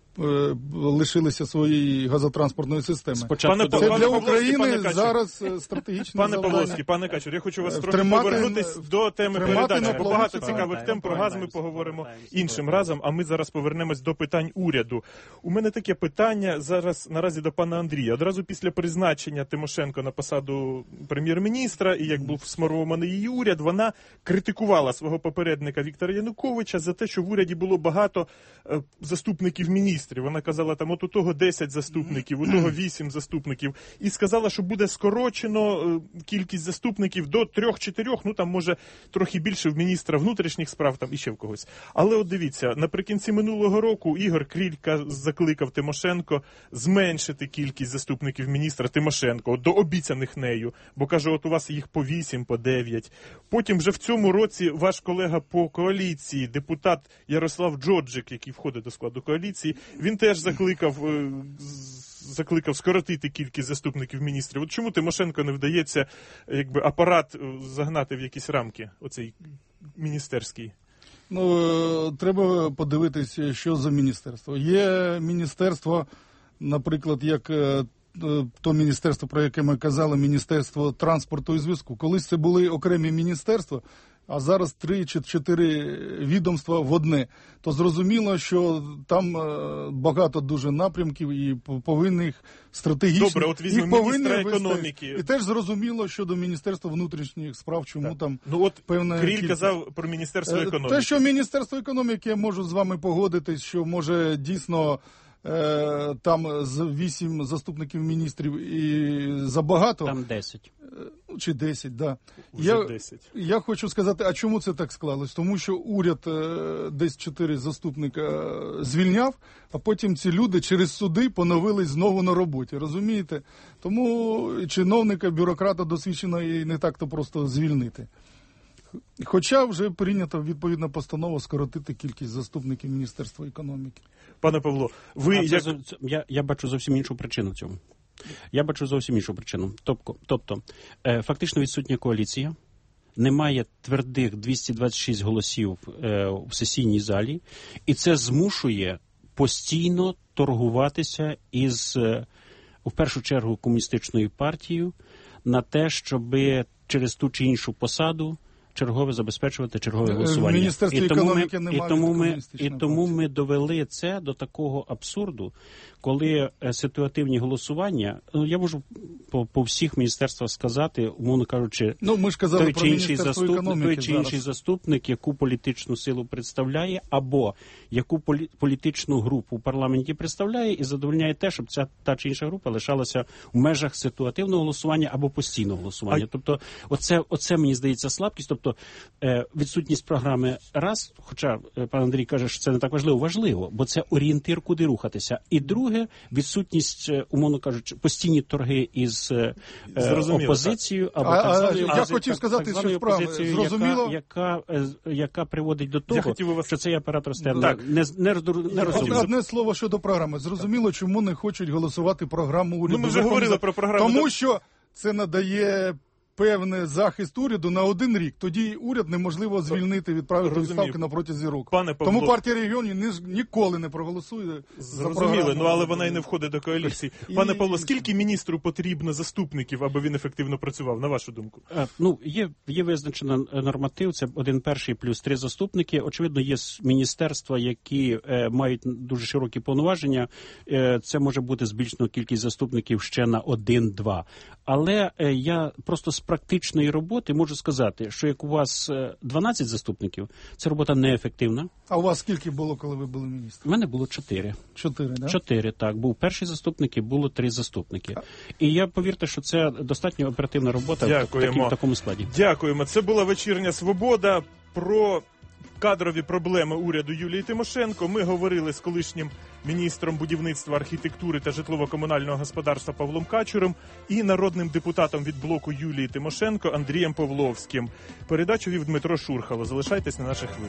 лишилися своєї газотранспортної системи. Це для України зараз стратегічне завдання. Пане Павловський, пане Качур, я хочу вас трохи повернутися до теми передачі, бо багато цікавих тем про газ ми поговоримо іншим разом, а ми зараз повернемось до питань уряду. У мене таке питання зараз наразі до пана Андрія. Одразу після призначення Тимошенко на посаду прем'єр-міністра, і як був сформований її уряд, вона критикувала свого попередника Віктора Януковича за те, що в уряді було багато заступників міністрів. Вона казала, там от у того 10 заступників, у того 8 заступників. І сказала, що буде скорочено кількість заступників до 3-4, ну там може трохи більше в міністра внутрішніх справ, там іще в когось. Але от дивіться, наприкінці минулого року Ігор Крілька закликав Тимошенко зменшити кількість заступників міністра Тимошенко до обіцяних нею, бо каже, от у вас їх по 8, по 9. Потім вже в цьому році ваш колега по коаліції, депутат Ярослав Джоджик, який входить до складу коаліції, він теж закликав скоротити кількість заступників міністрів. От чому Тимошенко не вдається апарат загнати в якісь рамки, оцей міністерський? Треба подивитися, що за міністерство. Є міністерство, наприклад, як то міністерство, про яке ми казали, Міністерство транспорту і зв'язку. Колись це були окремі міністерства, а зараз 3 чи 4 відомства в одне. То зрозуміло, що там багато дуже напрямків і повинних стратегічних... Добре, от візьмемо міністра економіки. І теж зрозуміло щодо Міністерства внутрішніх справ, чому там певна... Кріль казав про Міністерство економіки. Те, що Міністерство економіки, я можу з вами погодитись, що може дійсно там з 8 заступників міністрів і забагато. Там 10. Чи 10, да. Вже 10. Я хочу сказати, а чому це так склалось? Тому що уряд десь 4 заступника звільняв, а потім ці люди через суди поновились знову на роботі, розумієте? Тому чиновника, бюрократа досвідченого і не так-то просто звільнити. Хоча вже прийнята відповідна постанова скоротити кількість заступників Міністерства економіки. Пане Павло, я бачу зовсім іншу причину в цьому. Тобто, фактично відсутня коаліція, немає твердих 226 голосів в сесійній залі, і це змушує постійно торгуватися із, в першу чергу, комуністичною партією на те, щоб через ту чи іншу посаду забезпечувати чергове голосування. В Міністерстві економіки немає. І тому ми довели це до такого абсурду, коли ситуативні голосування, я можу по всіх міністерствах сказати, умовно кажучи, ми ж казали про Міністерство економіки той чи інший заступник, яку політичну силу представляє, або яку політичну групу в парламенті представляє і задовольняє те, щоб та чи інша група лишалася в межах ситуативного голосування або постійного голосування. Тобто, оце мені здається слабкість. Тобто, відсутність програми раз, хоча пан Андрій каже, що це не так важливо, бо це орієнтир, куди рухатися. І друге, відсутність, умовно кажучи, постійні торги із опозицією, або я хотів сказати, що зрозуміло, яка приводить до того, що цей апарат росте нерозумно. Одне слово щодо програми. Зрозуміло, чому не хочуть голосувати програму уряду. Ми вже говорили про програму. Тому що це надає певний захист уряду на 1 рік. Тоді уряд неможливо звільнити, відправити відставки на протязі року. Тому партія регіонів ніколи не проголосує за програму. Зрозуміло, але вона і не входить до коаліції. Пане Павло, скільки міністру потрібно заступників, аби він ефективно працював, на вашу думку? Є визначено норматив, це 1/1 плюс 3 заступники. Очевидно, є міністерства, які мають дуже широкі повноваження. Це може бути збільшено кількість заступників ще на 1-2. Але я просто з практичної роботи можу сказати, що як у вас 12 заступників, це робота неефективна. А у вас скільки було, коли ви були міністром? У мене було 4. 4, так? 4, так. Був перший заступник і було 3 заступники. І я, повірте, що це достатньо оперативна робота в такому складі. Дякуємо. Це була «Вечірня Свобода» про кадрові проблеми уряду Юлії Тимошенко. Ми говорили з колишнім міністром будівництва, архітектури та житлово-комунального господарства Павлом Качуром і народним депутатом від блоку Юлії Тимошенко Андрієм Павловським. Передачу вів Дмитро Шурхало. Залишайтесь на наших хвилях.